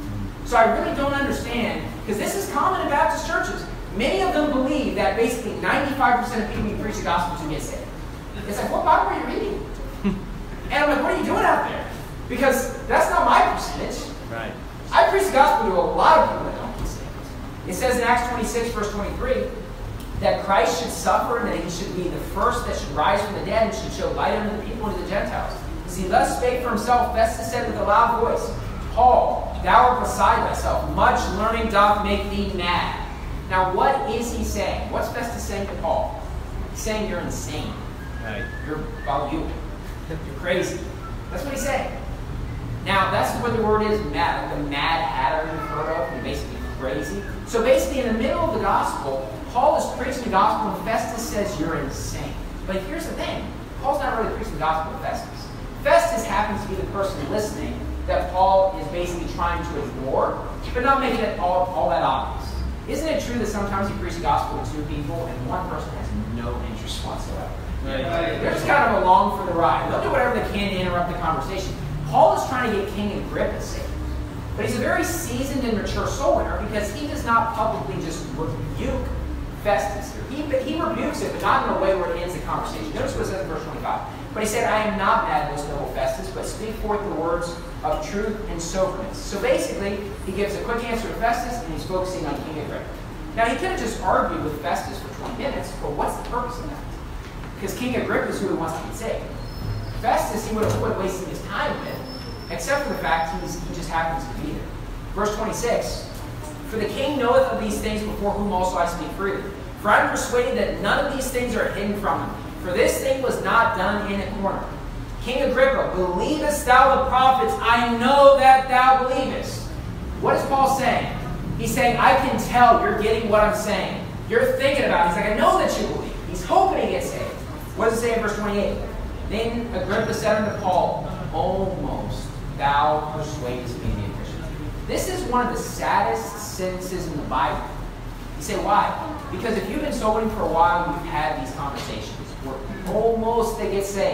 So I really don't understand, because this is common in Baptist churches. Many of them believe that basically ninety-five percent of people you preach the gospel to get saved. It's like, what Bible are you reading? And I'm like, what are you doing out there? Because that's not my percentage. Right. I preach the gospel to a lot of people that don't get saved. It says in Acts twenty-six, verse twenty-three, that Christ should suffer and that he should be the first that should rise from the dead and should show light unto the people and to the Gentiles. As he thus spake for himself, Festus said with a loud voice, Paul, thou art beside thyself. Much learning doth make thee mad. Now, what is he saying? What's Festus saying to Paul? He's saying you're insane. Right. You're about you. You're crazy. That's what he's saying. Now, that's what the word is, mad. Like the mad hatter you've heard of. You're basically crazy. So basically, in the middle of the gospel, Paul is preaching the gospel and Festus says you're insane. But here's the thing. Paul's not really preaching the gospel to Festus. Festus happens to be the person listening that Paul is basically trying to ignore, but not making it all, all that obvious. Isn't it true that sometimes you preach the gospel to two people and one person has no interest whatsoever? Right. They're just kind of along for the ride. They'll do whatever they can to interrupt the conversation. Paul is trying to get King Agrippa saved. But he's a very seasoned and mature soul winner because he does not publicly just rebuke Festus here. He, he rebukes it, but not in a way where it ends the conversation. Notice what it says in verse twenty-five. But he said, I am not mad, most noble Festus, but speak forth the words of truth and soberness. So basically, he gives a quick answer to Festus, and he's focusing on King Agrippa. Now, he could have just argued with Festus for twenty minutes, but what's the purpose of that? Because King Agrippa is who he wants to get saved. Festus, he would have quit wasting his time with, except for the fact he's, he just happens to be there. Verse twenty-six, For the king knoweth of these things, before whom also I speak freely. For I am persuaded that none of these things are hidden from him. For this thing was not done in a corner. King Agrippa, believest thou the prophets? I know that thou believest. What is Paul saying? He's saying, I can tell you're getting what I'm saying. You're thinking about it. He's like, I know that you believe. He's hoping he gets saved. What does it say in verse twenty-eight? Then Agrippa said unto Paul, Almost thou persuadest me to be a Christian. This is one of the saddest sentences in the Bible. You say, why? Because if you've been soul winning for a while, you've had these conversations where almost they get saved.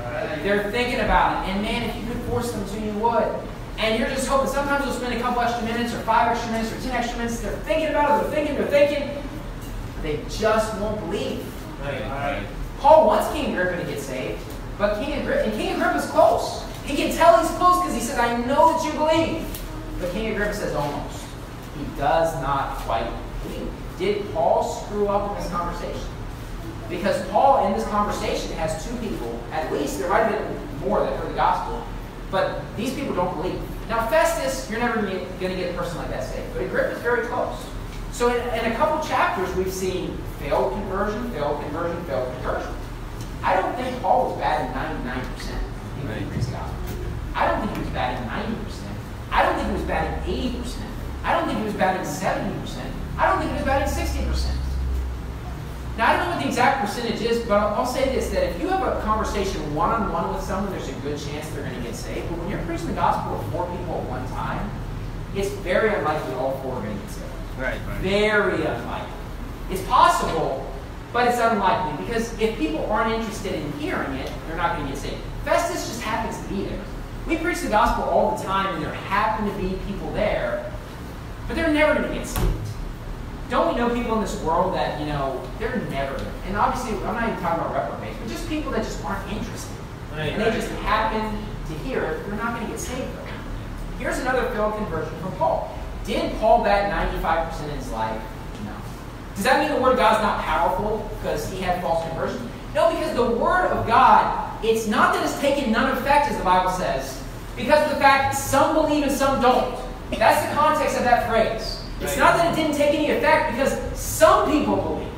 Right. They're thinking about it. And man, if you could force them to, you would. And you're just hoping. Sometimes you'll spend a couple extra minutes or five extra minutes or ten extra minutes. They're thinking about it. They're thinking. They're thinking. They just won't believe. Right. Right. Paul wants King Agrippa to get saved. But King Agrippa, and King Agrippa's close. He can tell he's close because he says, I know that you believe. But King Agrippa says almost. He does not quite believe. Did Paul screw up in this conversation? Because Paul, in this conversation, has two people, at least, there might have been more that heard the gospel, but these people don't believe. Now, Festus, you're never going to get a person like that saved, but Agrippa is very close. So in, in a couple chapters, we've seen failed conversion, failed conversion, failed conversion. I don't think Paul was bad in ninety-nine percent in Right. the gospel. I don't think he was bad in ninety percent. I don't think he was bad in eighty percent. I don't think he was bad in seventy percent. I don't think he was bad in sixty percent. Now, I don't know what the exact percentage is, but I'll, I'll say this, that if you have a conversation one-on-one with someone, there's a good chance they're going to get saved. But when you're preaching the gospel to four people at one time, it's very unlikely all four are going to get saved. Right. Right. Very unlikely. It's possible, but it's unlikely, because if people aren't interested in hearing it, they're not going to get saved. Festus just happens to be there. We preach the gospel all the time, and there happen to be people there, but they're never going to get saved. Don't we know people in this world that, you know, they're never, and obviously, I'm not even talking about reprobates, but just people that just aren't interested. Right, and they just happen to hear it, they're not going to get saved. Here's another failed conversion from Paul. Did Paul bet ninety-five percent of his life? No. Does that mean the Word of God's not powerful because he had false conversion? No, because the Word of God, it's not that it's taken none effect, as the Bible says, because of the fact that some believe and some don't. That's the context of that phrase. It's not that it didn't take any effect because some people believe.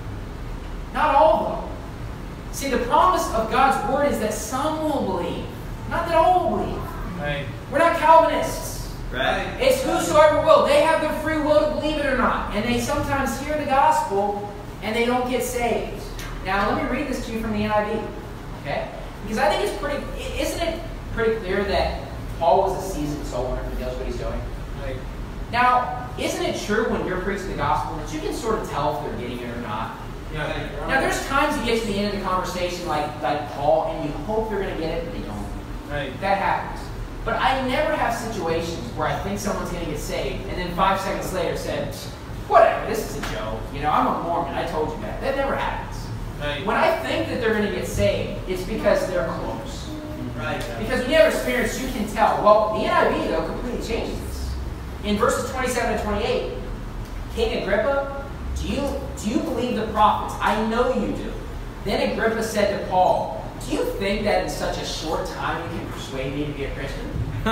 Not all of them. See, the promise of God's Word is that some will believe, not that all will believe. Right. We're not Calvinists. Right. It's whosoever will. They have their free will to believe it or not. And they sometimes hear the gospel and they don't get saved. Now, let me read this to you from the N I V. Okay? Because I think it's pretty, isn't it pretty clear that Paul was a seasoned soul winner who knows what he's doing? Right. Now, isn't it true when you're preaching the gospel that you can sort of tell if they're getting it or not? Yeah. Now, there's times you get to the end of the conversation like, like Paul, and you hope they're going to get it, but they don't. Right. That happens. But I never have situations where I think someone's going to get saved, and then five seconds later said, whatever, this is a joke. You know, I'm a Mormon. I told you that. That never happens. Right. When I think that they're going to get saved, it's because they're close. Right. Because when you have experience, you can tell. Well, the N I V, though, completely changes this. In verses twenty-seven and twenty-eight, King Agrippa, do you, do you believe the prophets? I know you do. Then Agrippa said to Paul, do you think that in such a short time you can persuade me to be a Christian?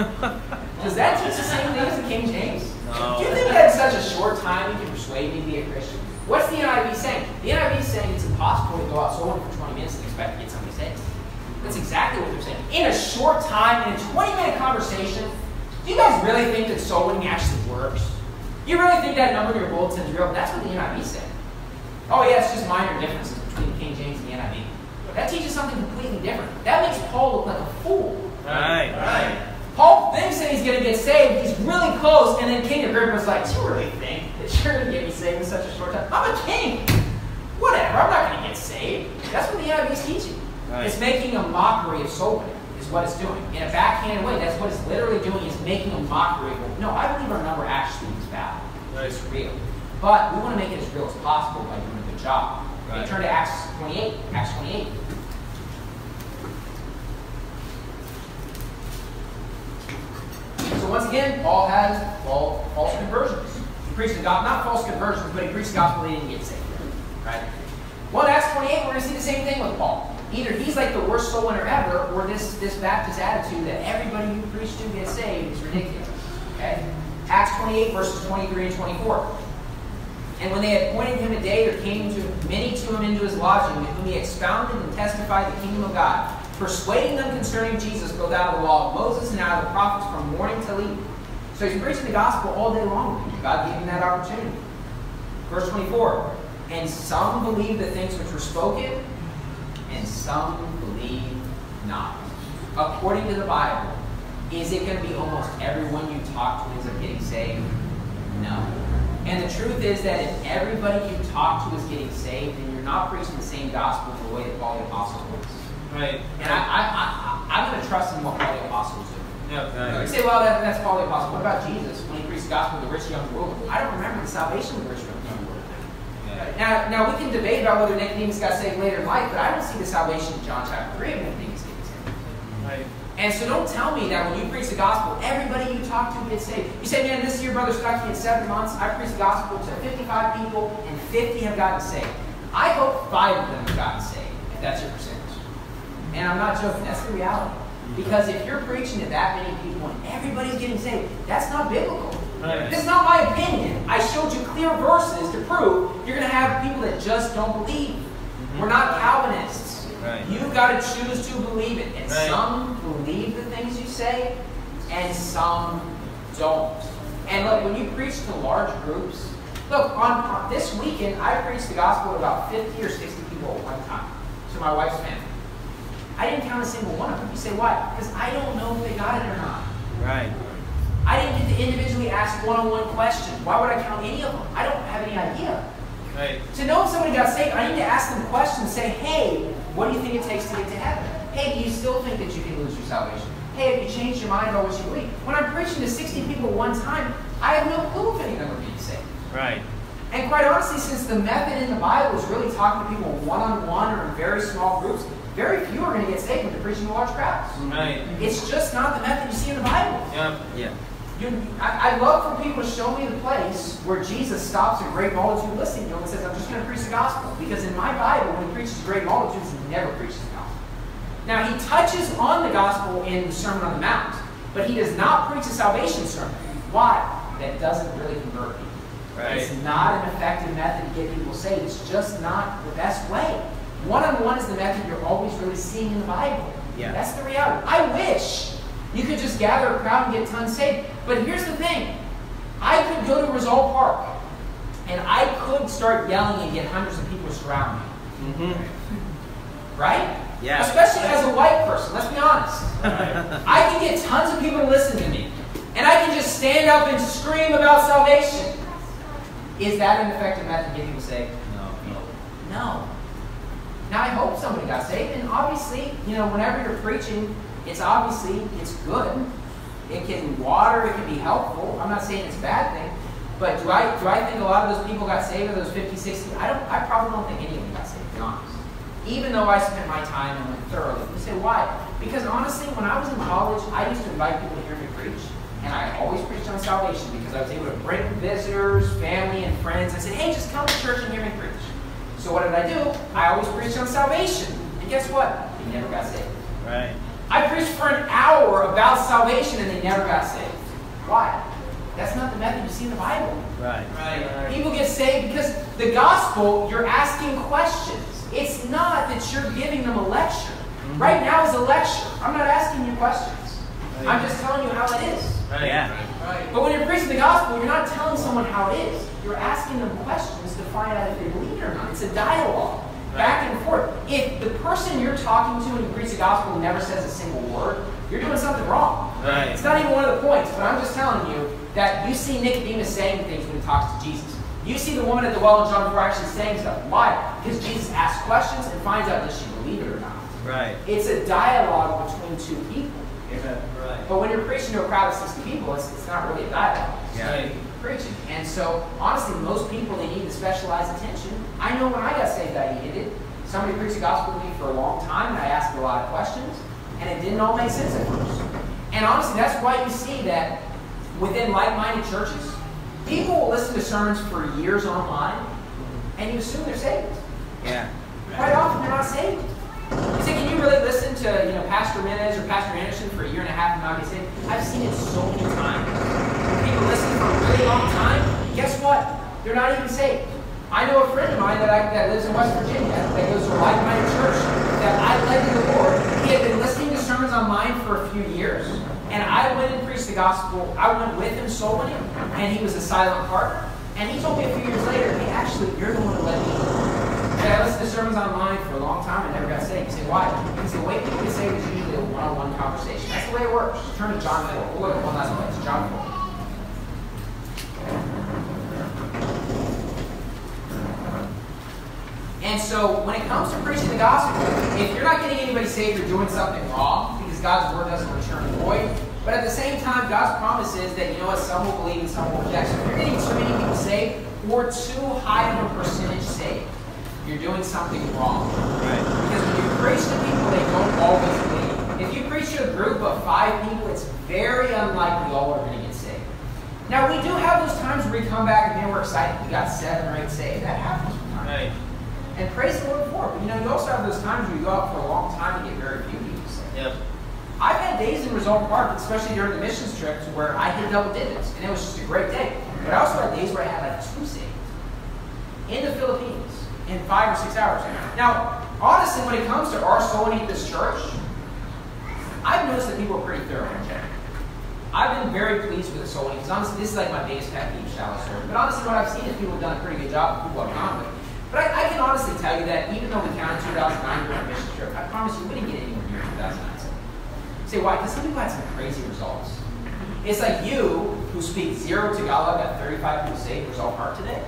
Does that teach the same thing as the King James? No. Do you think that in such a short time you can persuade me to be a Christian? What's the N I V saying? The N I V is saying it's impossible to go out soul winning for twenty minutes and expect to get somebody saved. That's exactly what they're saying. In a short time, in a twenty-minute conversation, do you guys really think that soul winning actually works? You really think that number in your bulletin is real? That's what the N I V said. Oh yeah, it's just minor differences between the King James and the N I V. That teaches something completely different. That makes Paul look like a fool. Right. Right. Paul thinks that he's going to get saved. He's really close. And then King Agrippa's like, do you really think that you're going to get me saved in such a short time? I'm a king. Whatever. I'm not going to get saved. That's what the N I V is teaching. Right. It's making a mockery of soul winning is what it's doing. In a backhanded way, that's what it's literally doing, is making a mockery of, no, I believe our number actually is valid. Right. It's real. But we want to make it as real as possible by doing a good job. Right. Okay, turn to Acts twenty-eight. Acts twenty-eight. So once again, Paul has well, false conversions. He preached the gospel, not false conversions, but he preached the gospel and he didn't get saved. Right? Well, in Acts twenty-eight, we're going to see the same thing with Paul. Either he's like the worst soul winner ever, or this, this Baptist attitude that everybody you preach to gets saved is ridiculous. Okay? Acts twenty-eight, verses twenty-three and twenty-four. And when they had appointed him a day, there came to many to him into his lodging, with whom he expounded and testified the kingdom of God, persuading them concerning Jesus, both out of the law of Moses and out of the prophets, from morning till evening. So he's preaching the gospel all day long. God gave him that opportunity. Verse twenty-four. And some believed the things which were spoken, and some believe not. According to the Bible, is it going to be almost everyone you talk to ends up getting saved? No. And the truth is that if everybody you talk to is getting saved, then you're not preaching the same gospel the way that Paul the Apostle was. Right. And I, I, I, I'm going to trust in what Paul the Apostle do. Yep. You Right. say, well, that, that's Paul the Apostle. What about Jesus when he preached the gospel to the rich young ruler? I don't remember the salvation of the rich young ruler. Yeah. Now, now, we can debate about whether Nicodemus got saved later in life, but I don't see the salvation in John chapter three of Nicodemus getting saved. Right. And so don't tell me that when you preach the gospel, everybody you talk to gets saved. You say, man, this year, Brother Stuckey, in seven months, I preached the gospel to fifty-five people, and fifty have gotten saved. I hope five of them have gotten saved, if that's your percentage. And I'm not joking, that's the reality. Because if you're preaching to that many people and everybody's getting saved, that's not biblical. Right. This is not my opinion. I showed you clear verses to prove you're going to have people that just don't believe. Mm-hmm. We're not Calvinists. Right. You've got to choose to believe it. And right. some believe the things you say, and some don't. And look, when you preach to large groups, look, on, on this weekend, I preached the gospel to about fifty or sixty people at one time, to my wife's family. I didn't count a single one of them. You say, why? Because I don't know if they got it or not. Right. I didn't get to individually ask one-on-one questions. Why would I count any of them? I don't have any idea. Right. To know if somebody got saved, I need to ask them questions. Say, hey, what do you think it takes to get to heaven? Hey, do you still think that you can lose your salvation? Hey, have you changed your mind about what you believe? When I'm preaching to sixty people at one time, I have no clue if any of them are being saved. Right. And quite honestly, since the method in the Bible is really talking to people one-on-one or in very small groups, very few are going to get saved when they're preaching to large crowds. Right. It's just not the method you see in the Bible. Yep. Yeah. You, I, I love for people to show me the place where Jesus stops a great multitude listening to him and says, I'm just going to preach the gospel. Because in my Bible, when he preaches to great multitudes, he never preaches the gospel. Now, he touches on the gospel in the Sermon on the Mount, but he does not preach a salvation sermon. Why? That doesn't really convert people. Right. It's not an effective method to get people saved. It's just not the best way. One-on-one is the method you're always really seeing in the Bible. Yeah. That's the reality. I wish you could just gather a crowd and get tons saved. But here's the thing. I could go to Result Park, and I could start yelling and get hundreds of people to surround me. Mm-hmm. Right? Yeah. Especially as a white person, let's be honest. Right. I can get tons of people to listen to me. And I can just stand up and scream about salvation. Is that an effective method to get people saved? No. No. No. Now, I hope somebody got saved. And obviously, you know, whenever you're preaching, it's obviously, it's good. It can water, it can be helpful. I'm not saying it's a bad thing. But do I do I think a lot of those people got saved, or those fifty, sixty? I don't. I probably don't think any of them got saved, to be honest. Even though I spent my time and went thoroughly. You say, why? Because honestly, when I was in college, I used to invite people to hear me preach. And I always preached on salvation because I was able to bring visitors, family, and friends. I said, hey, just come to church and hear me preach. So what did I do? I always preached on salvation. And guess what? They never got saved. Right. I preached for an hour about salvation and they never got saved. Why? That's not the method you see in the Bible. Right. Right. People get saved because the gospel, you're asking questions. It's not that you're giving them a lecture. Mm-hmm. Right now is a lecture. I'm not asking you questions. Right. I'm just telling you how it is. Right. Yeah. Right. But when you're preaching the gospel, you're not telling someone how it is. You're asking them questions to find out if they believe it or not. It's a dialogue. Right. Back and forth. If the person you're talking to when you preach the gospel never says a single word, you're doing something wrong. Right. It's not even one of the points, but I'm just telling you that you see Nicodemus saying things when he talks to Jesus. You see the woman at the well in John four actually saying stuff. Why? Because Jesus asks questions and finds out does she believe it or not. Right. It's a dialogue between two people. Amen. Right. But when you're preaching to a crowd of sixty people, it's, it's not really a dialogue. It's Yeah. really preaching. And so, honestly, most people, they need the specialized attention. I know when I got saved, I needed it. Somebody preached the gospel to me for a long time, and I asked a lot of questions, and it didn't all make sense at first. And honestly, that's why you see that within like-minded churches, people will listen to sermons for years online, and you assume they're saved. Yeah. Quite often, they're not saved. You say, can you really listen to, you know, Pastor Menez or Pastor Anderson for a year and a half and not get saved? I've seen it so many times. People listen for a really long time. Guess what? They're not even saved. I know a friend of mine that I, that lives in West Virginia that goes to a like-minded church that I led to the Lord. He had been listening to sermons online for a few years, and I went and preached the gospel. I went with him, soul winning, and he was a silent partner. And he told me a few years later, hey, actually, you're the one who led me. And I listened to sermons online for a long time and never got saved. You say, why? Because the way people get saved is usually a one-on-one conversation. That's the way it works. Turn to John four. We'll look at one last place. John four. And so so when it comes to preaching the gospel, if you're not getting anybody saved, you're doing something wrong, because God's word doesn't return void. But at the same time, God's promise is that, you know what, some will believe and some will reject. So if you're getting too many people saved, or too high of a percentage saved, you're doing something wrong. Right. Because when you preach to people, they don't always believe. If you preach to a group of five people, it's very unlikely all are going to get saved. Now, we do have those times where we come back and man, we're excited. We got seven or eight saved. That happens sometimes. Right. And praise the Lord for it. But you know, you also have those times where you go out for a long time and get very few people saved. Yep. I've had days in Result Park, especially during the missions trips, where I hit double digits, and it was just a great day. But I also had days where I had like two saved in the Philippines in five or six hours. Now, honestly, when it comes to our soul winning at this church, I've noticed that people are pretty thorough. I've been very pleased with the soul winning, because honestly, this is like my biggest pet peeve, shallow story. But honestly, what I've seen is people have done a pretty good job, people have gone with it. But I, I can honestly tell you that even though we counted two thousand nine during our mission trip, I promise you, we didn't get anywhere near two thousand nine. Say why? Because some people had some crazy results. It's like you, who speak zero Tagalog, got thirty-five people saved Result Park today.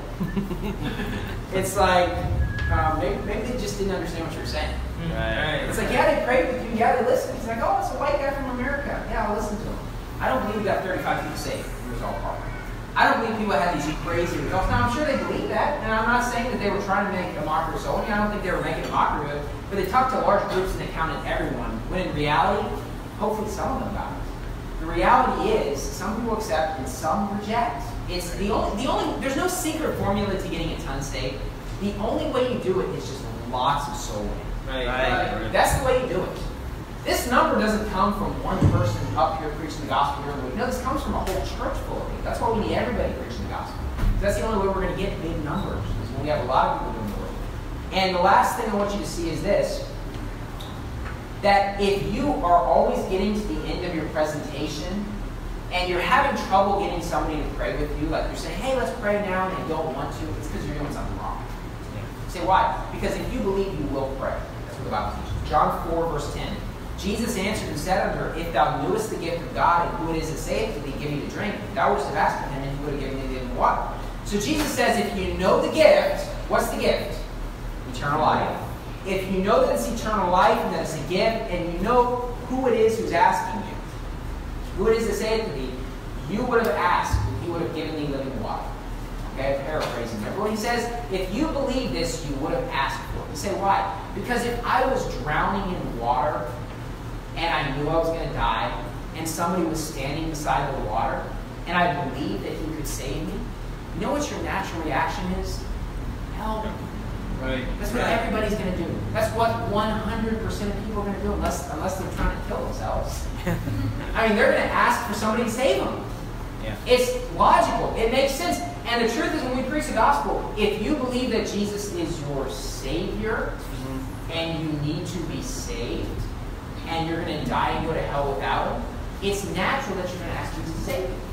It's like, um, maybe, maybe they just didn't understand what you were saying. Right. It's like, yeah, they prayed with you, yeah, they listened. It's like, oh, it's a white guy from America. Yeah, I'll listen to him. I don't believe we got thirty-five people saved in Result Park. I don't believe people had these crazy results. Now, I'm sure they believe that, and I'm not saying that they were trying to make a mockery of Sony. I don't think they were making a mockery of it, but they talked to large groups and they counted everyone, when in reality, hopefully some of them got it. The reality is, some people accept and some reject. It's the only, the only, there's no secret formula to getting a ton saved. The only way you do it is just lots of soul winning. Right. Right? Right. That's the way you do it. This number doesn't come from one person up here preaching the gospel during the week. No, this comes from a whole church full of people. That's why we need everybody preaching the gospel. That's the only way we're going to get big numbers, is when we have a lot of people doing the work. And the last thing I want you to see is this, that if you are always getting to the end of your presentation and you're having trouble getting somebody to pray with you, like you're saying, hey, let's pray now, and they don't want to, it's because you're doing something wrong. Yeah. Say why? Because if you believe, you will pray. That's what the Bible teaches. John four, verse ten. Jesus answered and said unto her, if thou knewest the gift of God, and who it is that saith to thee, give me to drink, thou wouldst have asked of him, and he would have given thee the living water. So Jesus says, if you know the gift, what's the gift? Eternal life. If you know that it's eternal life and that it's a gift, and you know who it is who's asking you, who it is that saith to thee, you would have asked, and he would have given thee living water. Okay, I'm paraphrasing there. But he says, if you believe this, you would have asked for it. You say, why? Because if I was drowning in water, and I knew I was going to die, and somebody was standing beside the water, and I believed that he could save me, you know what your natural reaction is? Help. Right. That's what right. everybody's going to do. That's what one hundred percent of people are going to do, unless, unless they're trying to kill themselves. I mean, they're going to ask for somebody to save them. Yeah. It's logical. It makes sense. And the truth is, when we preach the gospel, if you believe that Jesus is your Savior, mm-hmm. and you need to be saved, and you're going to die and go to hell without him, it's natural that you're going to ask Jesus to save you.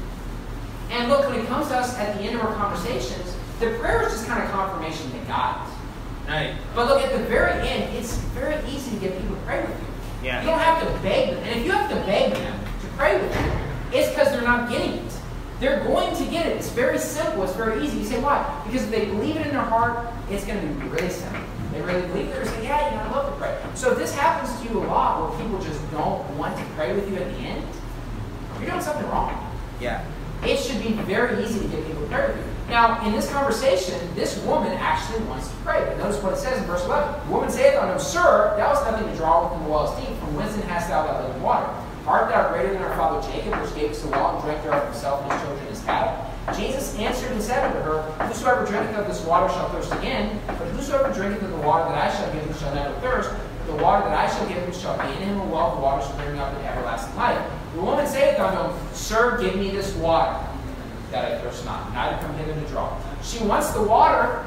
And look, when it comes to us at the end of our conversations, the prayer is just kind of confirmation that God is. Right. But look, at the very end, it's very easy to get people to pray with you. Yeah. You don't have to beg them. And if you have to beg them to pray with you, it's because they're not getting it. They're going to get it. It's very simple. It's very easy. You say, why? Because if they believe it in their heart, it's going to be really simple. They really believe it. They're saying, yeah, you know, I love to pray. So if this happens to you a lot, where people just don't want to pray with you at the end, you're doing something wrong. Yeah. It should be very easy to get people to pray with you. Now, in this conversation, this woman actually wants to pray. But notice what it says in verse eleven. The woman saith unto him, Sir, thou hast nothing to draw with from the well deep. From whence then hast thou that living water? Art thou greater than our father Jacob, which gave us the well, and drank thereof himself and his children and his cattle? Jesus answered and said unto her, Whosoever drinketh of this water shall thirst again, but whosoever drinketh of the water that I shall give him shall never thirst. But the water that I shall give him shall be in him a well of water springing up in everlasting life. The woman saith unto him, Sir, give me this water, that I thirst not, neither come hither to draw. She wants the water.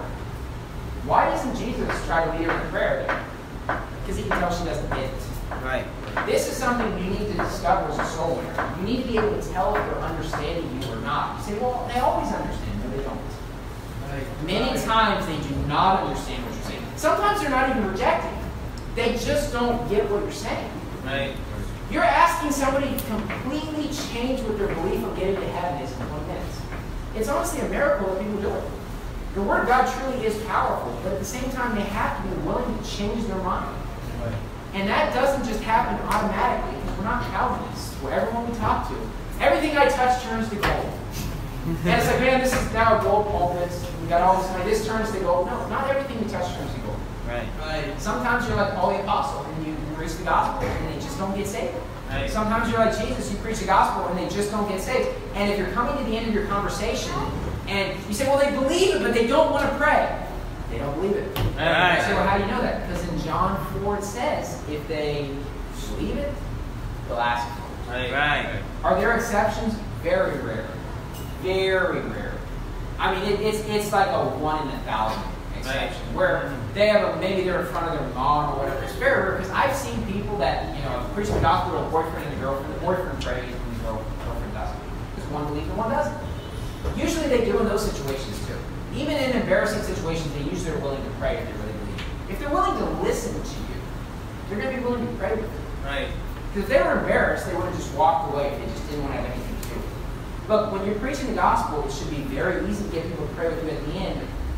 Why doesn't Jesus try to lead her in prayer there? Because he can tell she doesn't get it. Right. This is something you need to discover as a soul winner. You need to be able to tell if they're understanding you or not. You say, well, they always understand. No, they don't. Right. Many right. times they do not understand what you're saying. Sometimes they're not even rejecting. They just don't get what you're saying. Right. You're asking somebody to completely change what their belief of getting to heaven is in one minute. It's honestly a miracle that people do it. The Word of God truly is powerful, but at the same time, they have to be willing to change their mind. Right. And that doesn't just happen automatically, because we're not Calvinists. We're everyone we talk to. Everything I touch turns to gold. And it's like, man, this is now a gold pulpit. We got all this money. This turns to gold. No, not everything you touch turns to gold. Right. Right. Sometimes you're like Paul the Apostle, and you preach the gospel, and they just don't get saved. Right. Sometimes you're like Jesus, you preach the gospel, and they just don't get saved. And if you're coming to the end of your conversation, and you say, well, they believe it, but they don't want to pray. They don't believe it. Right. You say, well, how do you know that? Because in John four it says, if they believe it, they'll ask for it. Right. Right. Are there exceptions? Very rare. Very rare. I mean, it, it's it's like a one in a thousand exception, Right. where they have a, maybe they're in front of their mom or whatever. It's very rare, because I've seen people that, you know, preach the gospel to a boyfriend and a girlfriend. The boyfriend prays and the girl- girlfriend doesn't. Because one believes and one doesn't. Usually they do in those situations too. Even in embarrassing situations, they usually are willing to pray if they really believe. If they're willing to listen to you, they're going to be willing to pray with you. Right. Because if they were embarrassed, they would have just walked away if they just didn't want to have anything to do with it. Look, when you're preaching the gospel, it should be very easy to get people to pray with you at the end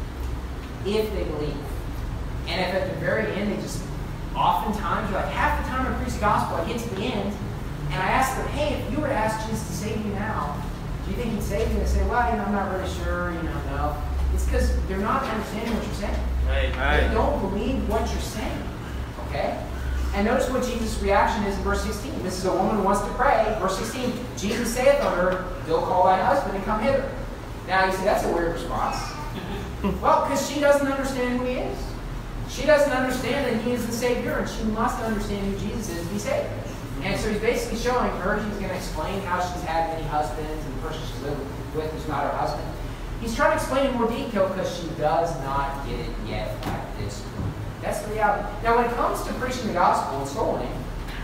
if they believe. And if at the very end, they just, oftentimes, like half the time I preach the gospel, I get to the end, and I ask them, hey, if you were to ask Jesus to save you now, do you think he'd save you? And they say, well, you know, I'm not really sure, you know, no. It's because they're not understanding what you're saying. Right. They Right. don't believe what you're saying. Okay? And notice what Jesus' reaction is in verse sixteen. This is a woman who wants to pray. Verse sixteen, Jesus saith unto her, go call thy husband and come hither. Now you say, that's a weird response. Well, because she doesn't understand who he is. She doesn't understand that he is the Savior, and she must understand who Jesus is to be saved. And so he's basically showing her, he's going to explain how she's had many husbands, and the person she's lived with is not her husband. He's trying to explain in more detail because she does not get it yet at this point. That's the reality. Now, when it comes to preaching the gospel and soul winning,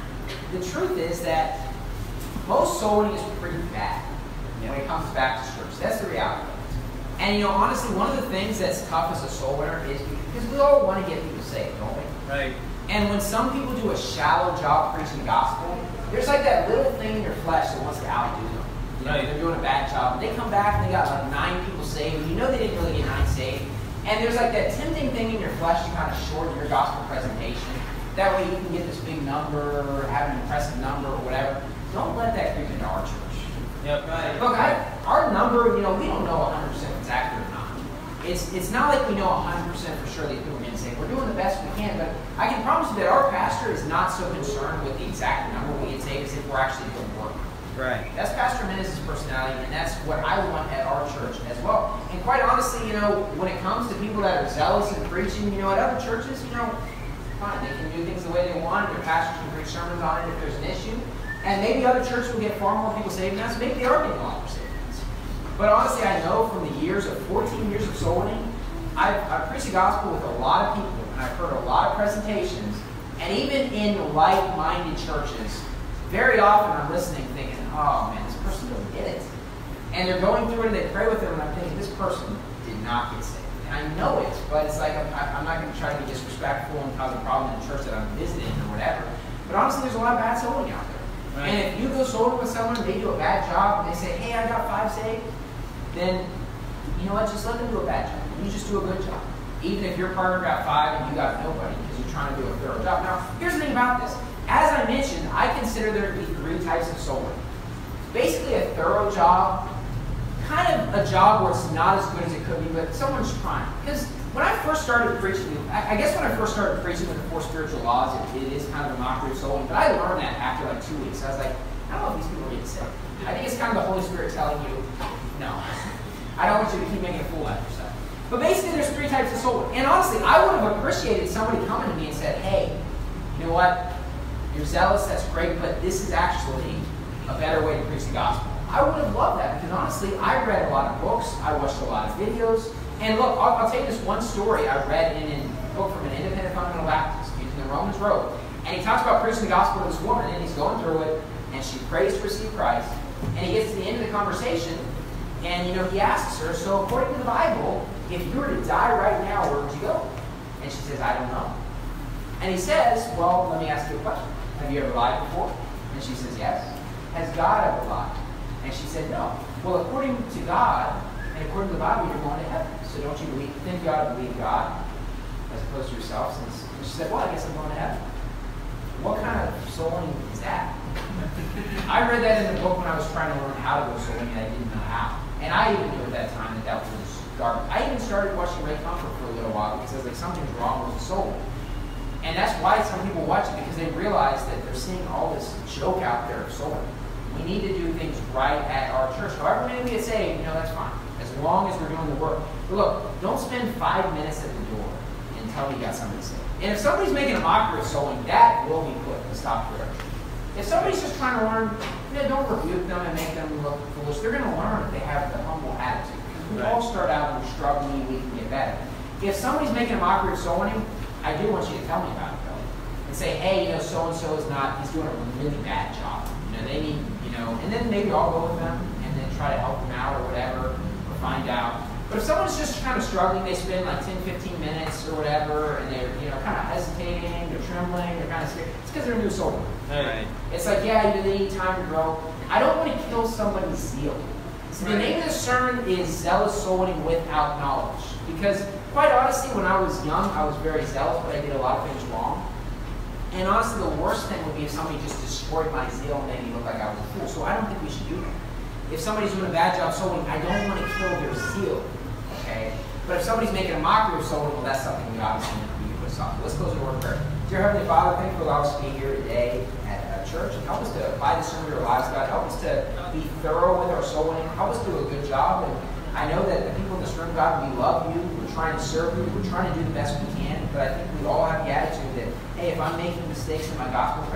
the truth is that most soul winning is pretty bad when it comes to Baptist church. That's the reality. And, you know, honestly, one of the things that's tough as a soul winner is because we all want to get people saved, don't we? Right. And when some people do a shallow job preaching the gospel, there's like that little thing in your flesh that wants to outdo them. You know, Right. they're doing a bad job. They come back and they got like nine people saved, and you know they didn't really get nine saved. And there's like that tempting thing in your flesh to kind of shorten your gospel presentation. That way you can get this big number or have an impressive number or whatever. Don't let that creep into our church. Yep. Right. Look, I, our number, you know, we don't know one hundred percent if it's accurate or not. It's it's not like we know one hundred percent for sure that people are going to say, we're doing the best we can, but I can promise you that our pastor is not so concerned with the exact number we get saved as if we're actually doing work. Right. That's Pastor Menace's personality, and that's what I want at our church as well. And quite honestly, you know, when it comes to people that are zealous in preaching, you know, at other churches, you know, fine, they can do things the way they want, and their pastor can preach sermons on it if there's an issue. And maybe other churches will get far more people saved than us. Maybe they are getting a lot more saved than us. But honestly, I know from the years of fourteen years of soul winning, I've, I've preached the gospel with a lot of people, and I've heard a lot of presentations, and even in like-minded churches, very often I'm listening thinking, oh man, this person doesn't get it. And they're going through it and they pray with them, and I'm thinking, this person did not get saved. And I know it, but it's like, I'm, I'm not going to try to be disrespectful and cause a problem in the church that I'm visiting or whatever. But honestly, there's a lot of bad soul winning out there. Right. And if you go soul with someone and they do a bad job and they say, hey, I got five saved, then you know what, just let them do a bad job. You just do a good job. Even if your partner got five and you got nobody because you're trying to do a thorough job. Now, here's the thing about this. As I mentioned, I consider there to be three types of soul winning. Basically a thorough job, kind of a job where it's not as good as it could be, but someone's trying. Because when I first started preaching, I guess when I first started preaching with the four spiritual laws, it, it is kind of a mockery of soul winning, but I learned that after like two weeks. I was like, I don't know if these people are getting saved. I think it's kind of the Holy Spirit telling you, no. I don't want you to keep making a fool out of yourself. But basically, there's three types of soul winning. And honestly, I would have appreciated somebody coming to me and said, hey, you know what? You're zealous, that's great, but this is actually a better way to preach the gospel. I would have loved that because honestly, I read a lot of books, I watched a lot of videos, and look, I'll, I'll tell you this one story I read in a book from an independent fundamental Baptist, using the Romans Road, and he talks about preaching the gospel to this woman, and he's going through it, and she prays to receive Christ, and he gets to the end of the conversation, and you know, he asks her, so according to the Bible, if you were to die right now, where would you go? And she says, I don't know. And he says, well, let me ask you a question. Have you ever lied before? And she says, yes. Has God ever lied? And she said, no. Well, according to God, and And according to the Bible, you're going to heaven. So don't you believe, think you ought to believe God as opposed to yourself? Since she said, well, I guess I'm going to heaven. What kind of soul winning is that? I read that in the book when I was trying to learn how to go soul winning, and I didn't know how. And I even knew at that time that that was garbage. I even started watching Ray Comfort for a little while because I was like, something's wrong with the soul. And that's why some people watch it, because they realize that they're seeing all this joke out there of soul winning. We need to do things right at our church. However many we get saved, you know, that's fine. As long as we're doing the work. But look, don't spend five minutes at the door until you got somebody saved. And if somebody's making a mockery of soul winning, that will be put to stop forever. If somebody's just trying to learn, you know, don't rebuke them and make them look foolish. They're going to learn if they have the humble attitude. Because we Right. all start out and we're struggling, we can get better. If somebody's making a mockery of soul winning, I do want you to tell me about it, though. And say, hey, you know, so-and-so is not, he's doing a really bad job. You know, they need, you know, and then maybe I'll go with them and then try to help them out or whatever, or find out. But if someone's just kind of struggling, they spend like ten, fifteen minutes or whatever, and they're, you know, kind of hesitating, they're trembling, they're kind of scared, it's because they're a new soul. Right. It's like, yeah, you know, they need time to grow. I don't want to kill somebody's zeal. So the Right. name of the sermon is Zealous Soul Winning Without Knowledge. Because, quite honestly, when I was young, I was very zealous, but I did a lot of things wrong. And honestly, the worst thing would be if somebody just destroyed my zeal and made me look like I was a fool. So I don't think we should do that. If somebody's doing a bad job soul winning, I don't want to kill their zeal. Okay? But if somebody's making a mockery of soul winning, well, that's something we obviously need to put stop to. Let's close the word of prayer. Dear Heavenly Father, thank you for allowing us to be here today at uh, church. And help us to apply this into our lives, God. Help us to be thorough with our soul winning. Help us do a good job. And I know that the people in this room, God, we love you. We're trying to serve you. We're trying to do the best we can. But I think we all have the attitude that, hey, if I'm making mistakes in my gospel